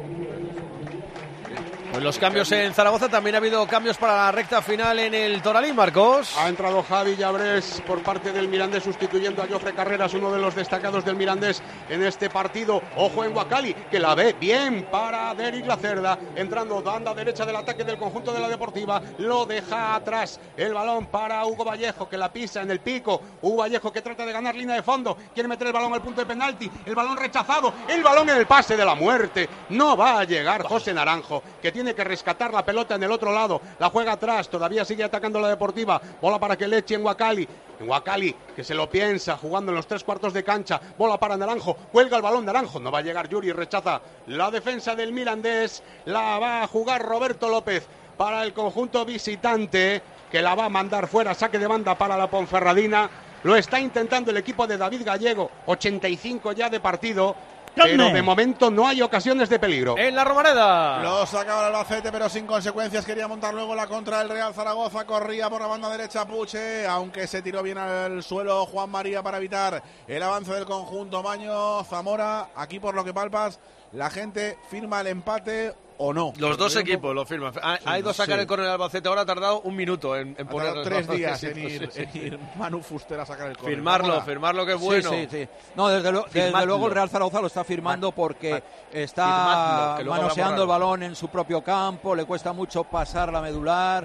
Pues los cambios en Zaragoza, también ha habido cambios para la recta final en el Toralín, Marcos. Ha entrado Javi Llabrés por parte del Mirandés sustituyendo a Jofre Carreras, uno de los destacados del Mirandés en este partido. Ojo en Guacali, que la ve bien para Derek Lacerda, entrando banda derecha del ataque del conjunto de la Deportiva, lo deja atrás, el balón para Hugo Vallejo, que la pisa en el pico. Hugo Vallejo que trata de ganar línea de fondo, quiere meter el balón al punto de penalti, el balón rechazado, el balón en el pase de la muerte, no va a llegar José Naranjo, que tiene que rescatar la pelota en el otro lado, la juega atrás, todavía sigue atacando la Deportiva, bola para que le eche en Guacali, que se lo piensa, jugando en los 3/4 de cancha, bola para Naranjo, cuelga el balón Naranjo, no va a llegar Yuri, rechaza la defensa del Mirandés, la va a jugar Roberto López para el conjunto visitante, que la va a mandar fuera, saque de banda para la Ponferradina, lo está intentando el equipo de David Gallego, 85 ya de partido, pero de momento no hay ocasiones de peligro. En la Romareda. Lo sacaba el Albacete, pero sin consecuencias. Quería montar luego la contra del Real Zaragoza. Corría por la banda derecha Puche, aunque se tiró bien al suelo Juan María para evitar el avance del conjunto Maño. Zamora, aquí por lo que palpas, la gente firma el empate o no. Los dos equipos lo firman. Ha ido a sacar el córner del Albacete, ahora ha tardado un minuto en poner 3 días en ir Manu Fuster a sacar el córner. Firmarlo, que bueno. Sí. No, desde luego el Real Zaragoza lo está firmando porque está manoseando el balón en su propio campo, le cuesta mucho pasar la medular.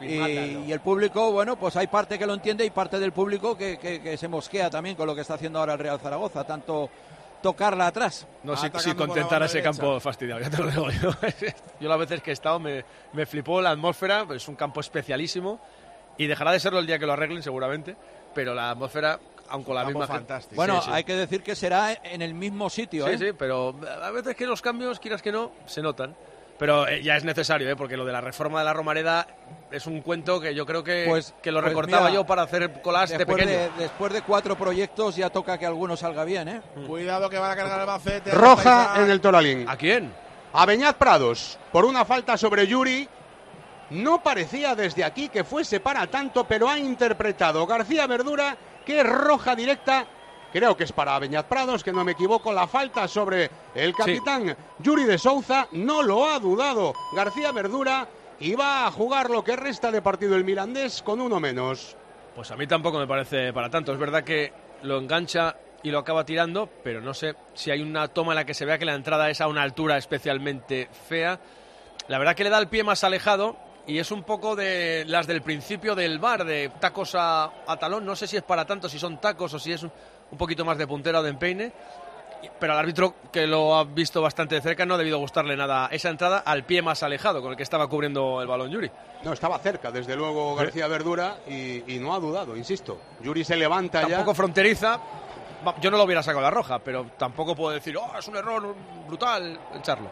Y el público, bueno, pues hay parte que lo entiende y parte del público que se mosquea también con lo que está haciendo ahora el Real Zaragoza, tanto tocarla atrás. No, si contentara ese campo fastidiado, ya te lo digo yo. Yo las veces que he estado me flipó la atmósfera, es un campo especialísimo y dejará de serlo el día que lo arreglen seguramente, pero la atmósfera, aunque con la misma fantástico. Bueno, sí. Hay que decir que será en el mismo sitio. Sí, pero a veces que los cambios, quieras que no, se notan. Pero ya es necesario, porque lo de la reforma de la Romareda es un cuento que yo creo que lo recortaba yo para hacer collage de pequeño. Después de 4 proyectos ya toca que alguno salga bien, Cuidado que van a cargar el Albacete. Roja en el Toralín. ¿A quién? A Beñat Prados, por una falta sobre Yuri. No parecía desde aquí que fuese para tanto, pero ha interpretado García Verdura que es roja directa. Creo que es para Beñat Prados, que no me equivoco, la falta sobre el capitán Yuri de Souza, no lo ha dudado García Verdura y va a jugar lo que resta de partido el Mirandés con uno menos. Pues a mí tampoco me parece para tanto, es verdad que lo engancha y lo acaba tirando, pero no sé si hay una toma en la que se vea que la entrada es a una altura especialmente fea. La verdad que le da el pie más alejado y es un poco de las del principio del VAR, de tacos a talón, no sé si es para tanto, si son tacos o si es un poquito más de puntera o de empeine, pero al árbitro, que lo ha visto bastante de cerca, no ha debido gustarle nada esa entrada al pie más alejado con el que estaba cubriendo el balón Yuri. No, estaba cerca, desde luego García Verdura y no ha dudado, insisto. Yuri se levanta ya. Tampoco fronteriza, yo no lo hubiera sacado la roja, pero tampoco puedo decir, es un error brutal echarlo.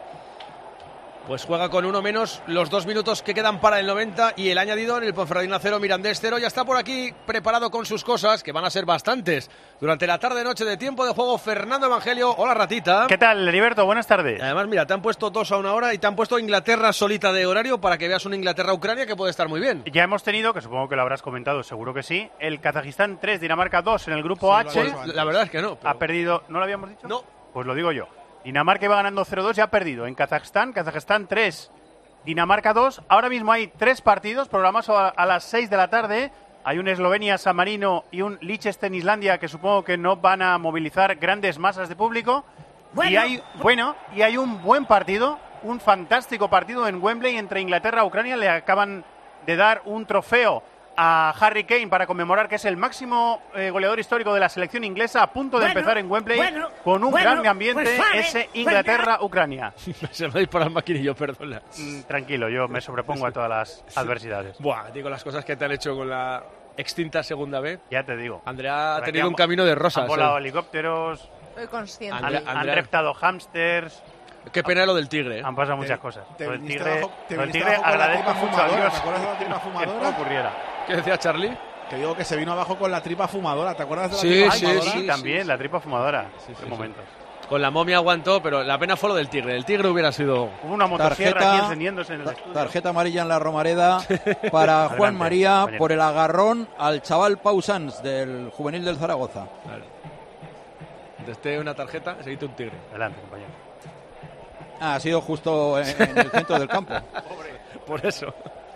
Pues juega con uno menos los 2 minutos que quedan para el 90 y el añadido en el Ponferradina 0, Mirandés 0. Ya está por aquí preparado con sus cosas, que van a ser bastantes. Durante la tarde-noche de tiempo de juego, Fernando Evangelio. Hola, Ratita. ¿Qué tal, Heriberto? Buenas tardes. Además, mira, te han puesto 2 a 1 hora y te han puesto Inglaterra solita de horario para que veas una Inglaterra-Ucrania que puede estar muy bien. Ya hemos tenido, que supongo que lo habrás comentado, seguro que sí, el Kazajistán 3, Dinamarca 2 en el grupo H. La verdad es que no. Ha perdido, ¿no lo habíamos dicho? No. Pues lo digo yo. Dinamarca iba ganando 0-2 y ha perdido. En Kazajstán 3, Dinamarca 2. Ahora mismo hay 3 partidos programados a las 6 de la tarde. Hay un Eslovenia-San Marino y un Liechtenstein-Islandia que supongo que no van a movilizar grandes masas de público. Y hay un buen partido, un fantástico partido en Wembley entre Inglaterra y Ucrania. Le acaban de dar un trofeo a Harry Kane para conmemorar que es el máximo goleador histórico de la selección inglesa, a punto de empezar en Wembley con un gran ambiente, ese Inglaterra-Ucrania. Se me dispara el maquinillo, perdona. Tranquilo, yo me sobrepongo a todas las adversidades. Digo las cosas que te han hecho con la extinta segunda B. Ya te digo. Andrea ha tenido un camino de rosas. Han volado helicópteros. Soy consciente. Han reptado hámsters. Qué pena lo del tigre. Han pasado muchas cosas. Lo del tigre agradezco mucho a Dios que no ocurriera. ¿Qué decía Charlie? Que digo que se vino abajo con la tripa fumadora. ¿Te acuerdas de la tripa fumadora? Sí, también, la tripa fumadora. Sí, momentos. Con la momia aguantó, pero la pena fue lo del tigre. El tigre hubiera sido... Hubo una motosierra aquí encendiéndose en el estudio. Tarjeta amarilla en la Romareda para Juan María por el agarrón al chaval Pau Sanz del juvenil del Zaragoza. Vale. Desde una tarjeta, seguiste un tigre. Adelante, compañero. Ha sido justo en el centro del campo. Por eso.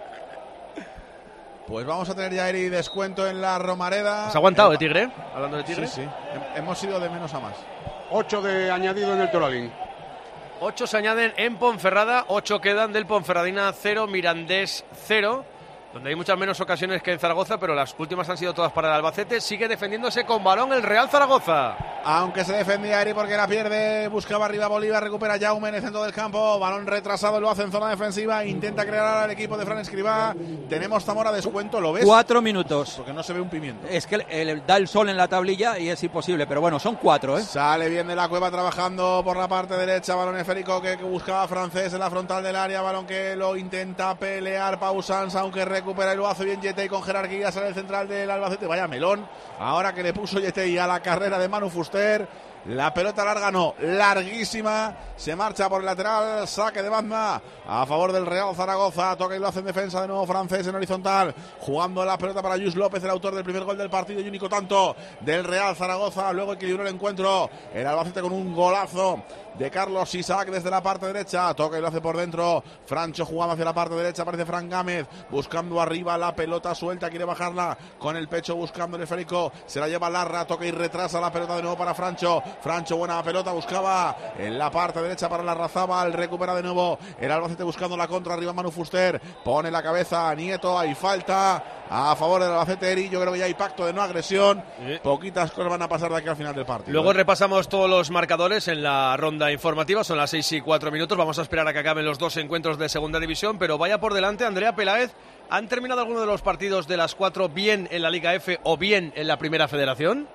Pues vamos a tener ya, Eri, descuento en la Romareda. ¿Has aguantado el tigre? Hablando de tigre. Sí. Hemos ido de menos a más. 8 de añadido en el Toralín. 8 se añaden en Ponferrada, 8 quedan del Ponferradina 0, Mirandés 0, donde hay muchas menos ocasiones que en Zaragoza, pero las últimas han sido todas para el Albacete. Sigue defendiéndose con balón el Real Zaragoza. Aunque se defendía Eri porque la pierde, buscaba arriba Bolívar, recupera Jaume en el centro del campo, balón retrasado, lo hace en zona defensiva, intenta crear al equipo de Fran Escribá. Tenemos Zamora descuento, ¿lo ves? 4 minutos. Porque no se ve un pimiento. Es que da el sol en la tablilla y es imposible, pero bueno, son 4, ¿eh? Sale bien de la cueva trabajando por la parte derecha, balón esférico que buscaba Francés en la frontal del área, balón que lo intenta pelear Pau Sanz, aunque recupera y lo hace bien Yetey con jerarquía, sale el central del Albacete, vaya melón, ahora que le puso Yetey a la carrera de Manu Fuster. La pelota larga no, larguísima, se marcha por el lateral, saque de banda a favor del Real Zaragoza, toca y lo hace en defensa de nuevo Francés en horizontal, jugando la pelota para Lluís López, el autor del primer gol del partido y único tanto del Real Zaragoza. Luego equilibró el encuentro el Albacete con un golazo de Carlos Isaac desde la parte derecha, toca y lo hace por dentro Francho jugando hacia la parte derecha, aparece Fran Gámez buscando arriba la pelota suelta, quiere bajarla con el pecho buscando el esférico, se la lleva Larra, toca y retrasa la pelota de nuevo para Francho, buena pelota, buscaba en la parte derecha para Larrazábal, recupera de nuevo el Albacete buscando la contra, arriba Manu Fuster, pone la cabeza Nieto, hay falta a favor del Albacete, Eri, yo creo que ya hay pacto de no agresión, poquitas cosas van a pasar de aquí al final del partido. Luego repasamos todos los marcadores en la ronda informativa, son las 6:04, vamos a esperar a que acaben los dos encuentros de segunda división, pero vaya por delante Andrea Peláez. ¿Han terminado alguno de los partidos de las 4 bien en la Liga F o bien en la Primera Federación?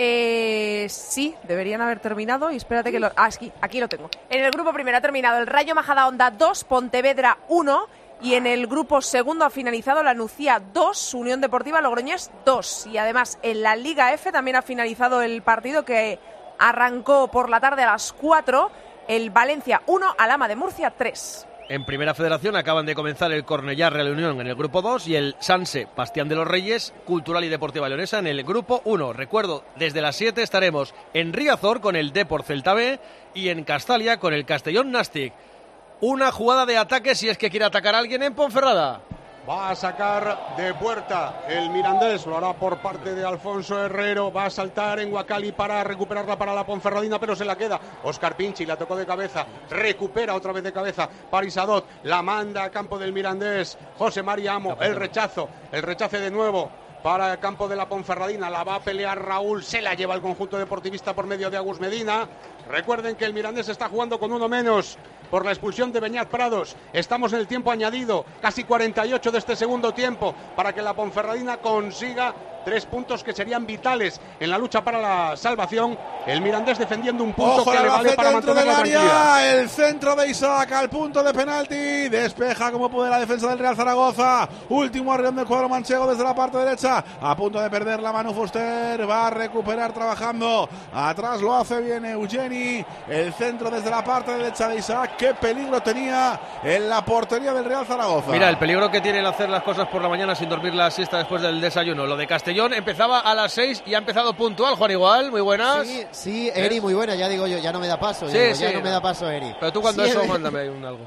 Sí, deberían haber terminado y espérate que aquí lo tengo. En el grupo primero ha terminado el Rayo Majadahonda 2, Pontevedra 1 y en el grupo segundo ha finalizado la Nucía 2, Unión Deportiva Logroñés 2 y además en la Liga F también ha finalizado el partido que arrancó por la tarde a las 4, el Valencia 1, Alhama de Murcia 3. En Primera Federación acaban de comenzar el Cornellá Real Unión en el grupo 2 y el Sanse Bastián de los Reyes Cultural y Deportiva Leonesa en el grupo 1. Recuerdo, desde las 7 estaremos en Riazor con el Depor Celta B y en Castalia con el Castellón Nastic. Una jugada de ataque si es que quiere atacar a alguien en Ponferrada. Va a sacar de puerta el Mirandés, lo hará por parte de Alfonso Herrero, va a saltar en Guacali para recuperarla para la Ponferradina, pero se la queda Óscar Pinchi, la tocó de cabeza, recupera otra vez de cabeza Parisadot, la manda a campo del Mirandés, José María Amo, el rechace de nuevo para el campo de la Ponferradina, la va a pelear Raúl, se la lleva el conjunto deportivista por medio de Agus Medina. Recuerden que el Mirandés está jugando con uno menos por la expulsión de Beñat Prados. Estamos en el tiempo añadido, casi 48 de este segundo tiempo, para que la Ponferradina consiga 3 puntos que serían vitales en la lucha para la salvación. El Mirandés defendiendo un punto que le vale para mantener la tranquilidad. El centro de Isaac al punto de penalti, despeja como puede la defensa del Real Zaragoza. Último arrión del cuadro manchego desde la parte derecha, a punto de perder la Manu Fuster, va a recuperar trabajando atrás, lo hace bien Eugeni. El centro desde la parte derecha de Isaac, qué peligro tenía en la portería del Real Zaragoza. Mira, el peligro que tiene el hacer las cosas por la mañana sin dormir la siesta después del desayuno. Lo de Castellón empezaba a las 6 y ha empezado puntual. Juan Igual, muy buenas. Sí, Eri, muy buena, ya digo yo, ya no me da paso. No me da paso, Eri. Pero tú cuando eso, mándame algo.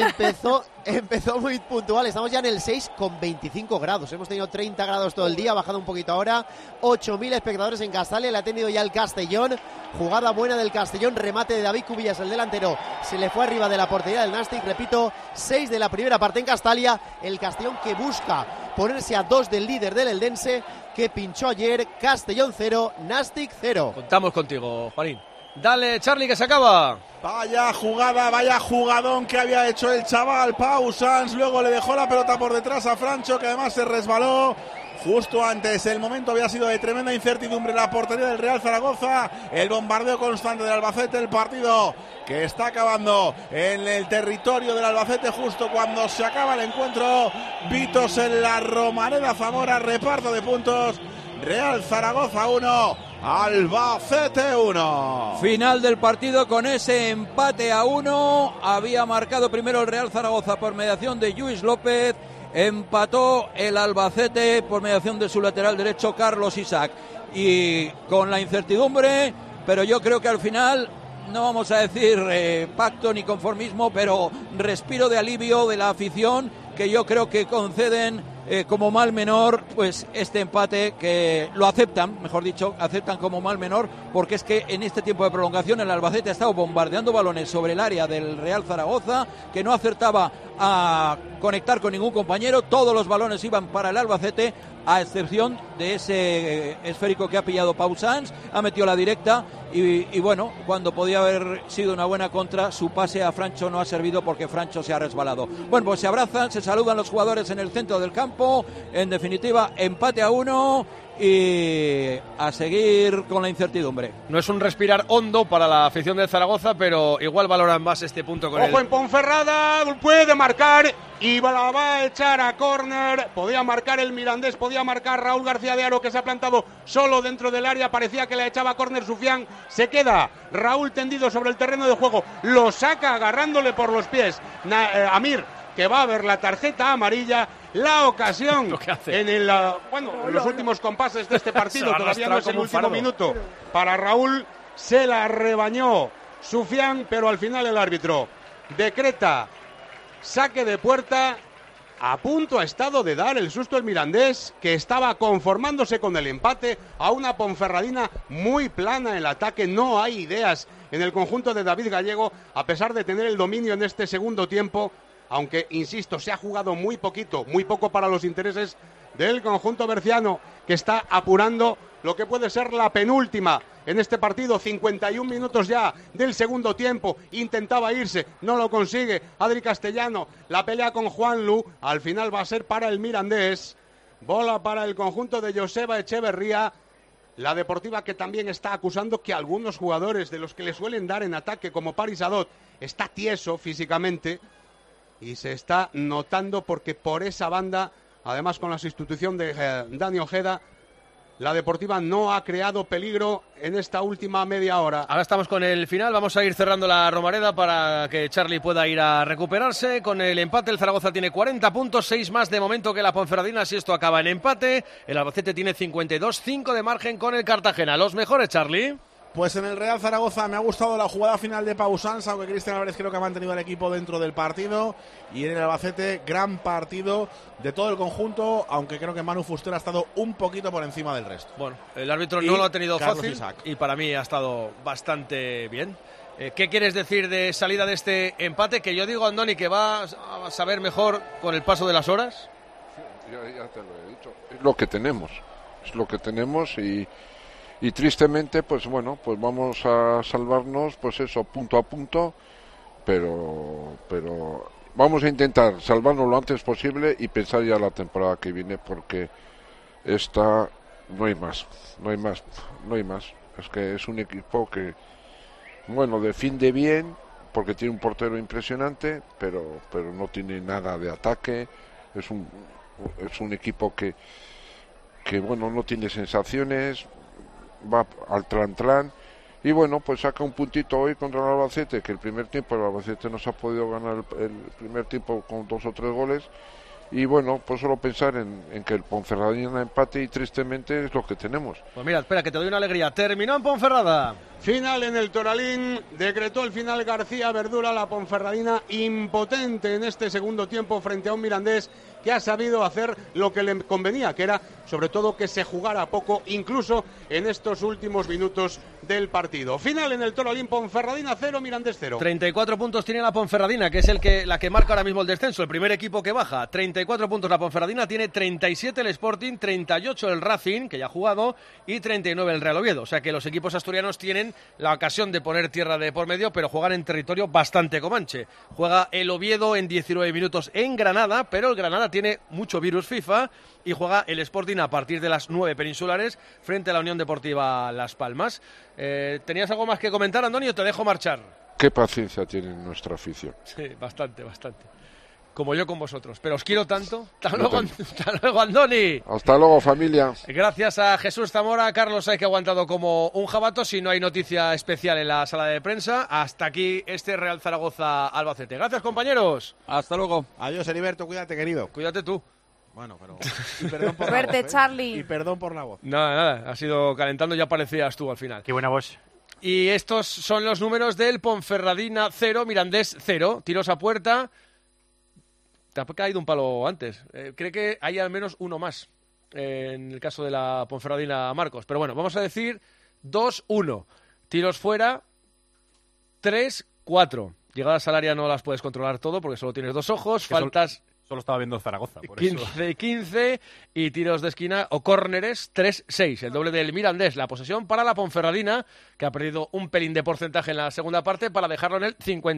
Empezó muy puntual, estamos ya en el 6 con 25 grados. Hemos tenido 30 grados todo el día, ha bajado un poquito ahora. 8.000 espectadores en Castalia, le ha tenido ya el Castellón. Jugada buena del Castellón, remate de David Cubillas, el delantero. Se le fue arriba de la portería del Nastic, repito, 6 de la primera parte en Castalia. El Castellón que busca ponerse a 2 del líder del Eldense, que pinchó ayer. Castellón 0, Nastic 0. Contamos contigo, Juanín. Dale, Charlie, que se acaba. Vaya jugada, vaya jugadón que había hecho el chaval Pau Sanz. Luego le dejó la pelota por detrás a Francho, que además se resbaló. justo antes. El momento había sido de tremenda incertidumbre en la portería del Real Zaragoza. El bombardeo constante del Albacete, el partido que está acabando en el territorio del Albacete justo cuando se acaba el encuentro. Vitos en la Romareda Zamora, reparto de puntos. Real Zaragoza 1, Albacete 1. Final del partido con ese empate a 1. Había marcado primero el Real Zaragoza por mediación de Lluís López. Empató el Albacete por mediación de su lateral derecho, Carlos Isaac. Y con la incertidumbre, pero yo creo que al final, no vamos a decir pacto ni conformismo, pero respiro de alivio de la afición, que yo creo que conceden como mal menor pues este empate, que lo aceptan, mejor dicho, aceptan como mal menor, porque es que en este tiempo de prolongación el Albacete ha estado bombardeando balones sobre el área del Real Zaragoza, que no acertaba a conectar con ningún compañero. Todos los balones iban para el Albacete, a excepción de ese esférico que ha pillado Pau Sanz, ha metido la directa y bueno, cuando podía haber sido una buena contra, su pase a Francho no ha servido porque Francho se ha resbalado. Bueno, pues se abrazan, se saludan los jugadores en el centro del campo. En definitiva, empate a 1 y a seguir con la incertidumbre. No es un respirar hondo para la afición de Zaragoza, pero igual valoran más este punto con Ojo en Ponferrada, puede marcar y la va a echar a córner. Podía marcar el Mirandés, podía marcar Raúl García de Haro, que se ha plantado solo dentro del área. Parecía que le echaba a córner Sufián. Se queda Raúl tendido sobre el terreno de juego, lo saca agarrándole por los pies Amir, que va a ver la tarjeta amarilla. La ocasión en los últimos compases de este partido, todavía no es el último minuto para Raúl, se la rebañó Sufián, pero al final el árbitro decreta saque de puerta. A punto ha estado de dar el susto el Mirandés, que estaba conformándose con el empate a una Ponferradina muy plana en el ataque. No hay ideas en el conjunto de David Gallego, a pesar de tener el dominio en este segundo tiempo. Aunque, insisto, se ha jugado muy poquito, muy poco para los intereses del conjunto berciano, que está apurando lo que puede ser la penúltima en este partido. 51 minutos ya del segundo tiempo. Intentaba irse, no lo consigue Adri Castellano. La pelea con Juanlu, al final va a ser para el Mirandés. Bola para el conjunto de Joseba Echeverría. La Deportiva, que también está acusando que algunos jugadores de los que le suelen dar en ataque, como Paris Adot, está tieso físicamente. Y se está notando porque por esa banda, además con la sustitución de Dani Ojeda, la Deportiva no ha creado peligro en esta última media hora. Ahora estamos con el final, vamos a ir cerrando la Romareda para que Charlie pueda ir a recuperarse. Con el empate el Zaragoza tiene 40 puntos, 6 más de momento que la Ponferradina. Si esto acaba en empate, el Albacete tiene 52, 5 de margen con el Cartagena. Los mejores, Charlie. Pues en el Real Zaragoza me ha gustado la jugada final de Pau Sanz, aunque Cristian Álvarez creo que ha mantenido al equipo dentro del partido. Y en el Albacete, gran partido de todo el conjunto, aunque creo que Manu Fuster ha estado un poquito por encima del resto. Bueno, el árbitro no lo ha tenido Carlos fácil Isaac. Y para mí ha estado bastante bien. ¿Qué quieres decir de salida de este empate? Que yo digo, Andoni, que va a saber mejor con el paso de las horas. Ya te lo he dicho. Es lo que tenemos y tristemente, pues bueno, pues vamos a salvarnos, pues eso, punto a punto, pero vamos a intentar salvarnos lo antes posible y pensar ya la temporada que viene, porque esta no hay más. Es que es un equipo que, bueno, defiende bien, porque tiene un portero impresionante, pero no tiene nada de ataque. Es un equipo que bueno, no tiene sensaciones, va al tran y bueno, pues saca un puntito hoy contra el Albacete, que el primer tiempo el Albacete no se ha podido ganar el primer tiempo con 2 o 3 goles, y bueno, pues solo pensar en que el Ponferradina empate, y tristemente es lo que tenemos. Pues mira, espera, que te doy una alegría. Terminó en Ponferrada. Final en el Toralín, decretó el final García Verdura. La Ponferradina impotente en este segundo tiempo frente a un Mirandés que ha sabido hacer lo que le convenía, que era sobre todo que se jugara poco, incluso en estos últimos minutos del partido. Final en el Toralín, Ponferradina 0, Mirandés 0. 34 puntos tiene la Ponferradina, que es la que marca ahora mismo el descenso, el primer equipo que baja. 34 puntos la Ponferradina, tiene 37 el Sporting, 38 el Racing, que ya ha jugado, y 39 el Real Oviedo. O sea que los equipos asturianos tienen la ocasión de poner tierra de por medio, pero juegan en territorio bastante comanche. Juega el Oviedo en 19 minutos en Granada, pero el Granada tiene mucho virus FIFA y juega el Sporting a partir de las 9 peninsulares frente a la Unión Deportiva Las Palmas. ¿Tenías algo más que comentar, Antonio? Te dejo marchar. Qué paciencia tiene nuestra afición. Sí, bastante. Como yo con vosotros. Pero os quiero tanto. Hasta luego, Andoni. Hasta luego, familia. Gracias a Jesús Zamora, Carlos Hay, que ha aguantado como un jabato. Si no hay noticia especial en la sala de prensa, hasta aquí este Real Zaragoza-Albacete. Gracias, compañeros. Hasta luego. Adiós, Heriberto. Cuídate, querido. Cuídate tú. Bueno, pero... Y perdón por Suerte, la voz, Charlie. Y perdón por la voz. Nada. Ha sido calentando, ya parecías tú al final. Qué buena voz. Y estos son los números del Ponferradina 0, Mirandés 0. Tiros a puerta. Te ha caído un palo antes. Creo que hay al menos uno más en el caso de la Ponferradina Marcos. Pero bueno, vamos a decir 2-1. Tiros fuera 3-4. Llegadas al área no las puedes controlar todo porque solo tienes dos ojos. Faltas... Solo estaba viendo Zaragoza, por 15 y tiros de esquina o córneres 3-6, el doble del Mirandés. La posesión para la Ponferradina, que ha perdido un pelín de porcentaje en la segunda parte para dejarlo en el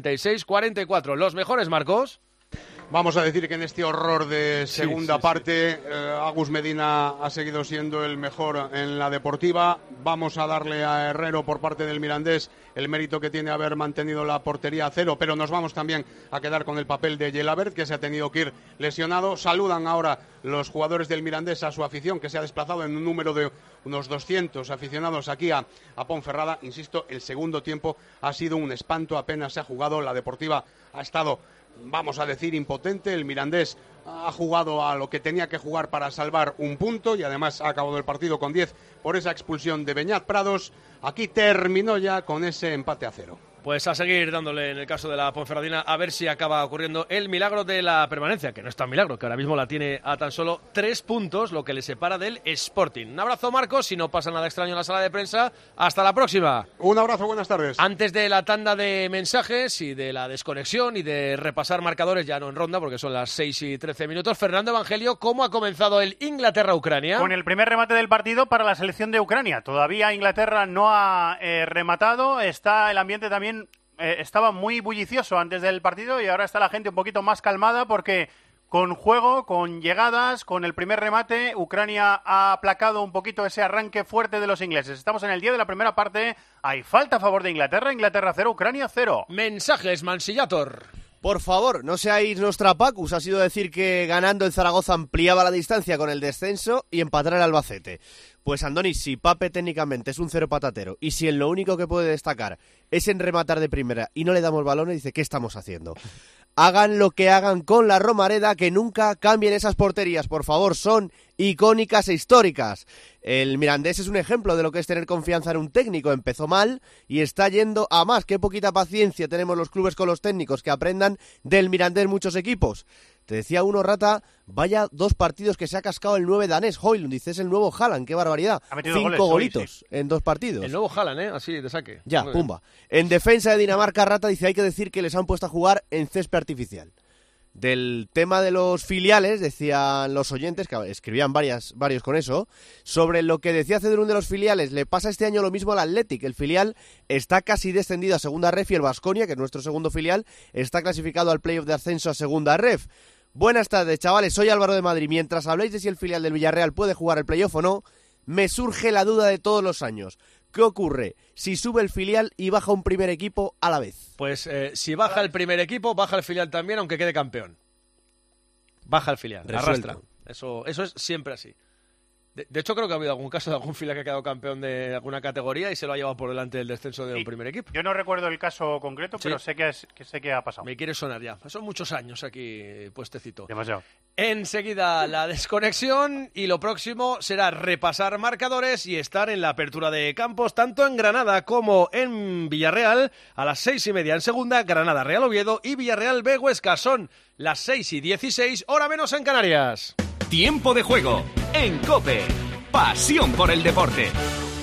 56-44. Los mejores, Marcos. Vamos a decir que en este horror de segunda parte, Agus Medina ha seguido siendo el mejor en la deportiva. Vamos a darle a Herrero por parte del Mirandés el mérito que tiene haber mantenido la portería a 0, pero nos vamos también a quedar con el papel de Gelabert, que se ha tenido que ir lesionado. Saludan ahora los jugadores del Mirandés a su afición, que se ha desplazado en un número de unos 200 aficionados aquí a Ponferrada. Insisto, el segundo tiempo ha sido un espanto, apenas se ha jugado. La deportiva ha estado, vamos a decir, impotente. El Mirandés ha jugado a lo que tenía que jugar para salvar un punto y además ha acabado el partido con 10 por esa expulsión de Beñat Prados. Aquí terminó ya con ese empate a 0. Pues a seguir dándole en el caso de la Ponferradina a ver si acaba ocurriendo el milagro de la permanencia, que no es tan milagro, que ahora mismo la tiene a tan solo 3 puntos, lo que le separa del Sporting. Un abrazo, Marcos, si no pasa nada extraño en la sala de prensa. Hasta la próxima. Un abrazo, buenas tardes. Antes de la tanda de mensajes y de la desconexión y de repasar marcadores, ya no en ronda porque son las 6:13, Fernando Evangelio, ¿cómo ha comenzado el Inglaterra-Ucrania? Con el primer remate del partido para la selección de Ucrania. Todavía Inglaterra no ha rematado, está el ambiente también. Estaba muy bullicioso antes del partido y ahora está la gente un poquito más calmada porque con juego, con llegadas, con el primer remate, Ucrania ha aplacado un poquito ese arranque fuerte de los ingleses. Estamos en el día de la primera parte, hay falta a favor de Inglaterra, Inglaterra 0, Ucrania 0. Mensajes, Mansillator. Por favor, no seáis Nostrapacus, ha sido decir que ganando el Zaragoza ampliaba la distancia con el descenso y empatar el Albacete. Pues Andoni, si Pape técnicamente es un cero patatero y si en lo único que puede destacar es en rematar de primera y no le damos balones, dice, ¿qué estamos haciendo? Hagan lo que hagan con la Romareda, que nunca cambien esas porterías, por favor, son icónicas e históricas. El Mirandés es un ejemplo de lo que es tener confianza en un técnico. Empezó mal y está yendo a más. Qué poquita paciencia tenemos los clubes con los técnicos, que aprendan del Mirandés muchos equipos. Te decía uno, Rata, vaya 2 partidos que se ha cascado el 9 danés, Højlund, dice, es el nuevo Haaland, qué barbaridad. 5 golitos en 2 partidos. El nuevo Haaland, así de saque. Ya, pumba. En defensa de Dinamarca, Rata dice, hay que decir que les han puesto a jugar en césped artificial. Del tema de los filiales, decían los oyentes, que escribían varios con eso, sobre lo que decía Cedrún de los filiales, le pasa este año lo mismo al Athletic. El filial está casi descendido a segunda ref y el Baskonia, que es nuestro segundo filial, está clasificado al playoff de ascenso a segunda ref. Buenas tardes, chavales, soy Álvaro de Madrid. Mientras habléis de si el filial del Villarreal puede jugar el playoff o no, me surge la duda de todos los años. ¿Qué ocurre si sube el filial y baja un primer equipo a la vez? Pues si baja el primer equipo, baja el filial también, aunque quede campeón. Baja el filial, resuelto. Arrastra. Eso es siempre así. De hecho, creo que ha habido algún caso de algún filial que ha quedado campeón de alguna categoría y se lo ha llevado por delante del descenso de un primer equipo. Yo no recuerdo el caso concreto, pero sé que ha pasado. Me quiere sonar ya. Son muchos años aquí puestecito. Demasiado. Enseguida la desconexión y lo próximo será repasar marcadores y estar en la apertura de campos tanto en Granada como en Villarreal a las 6:30 en segunda, Granada Real Oviedo y Villarreal B Huesca. Son las 6:16, hora menos en Canarias. Tiempo de juego en COPE. Pasión por el deporte.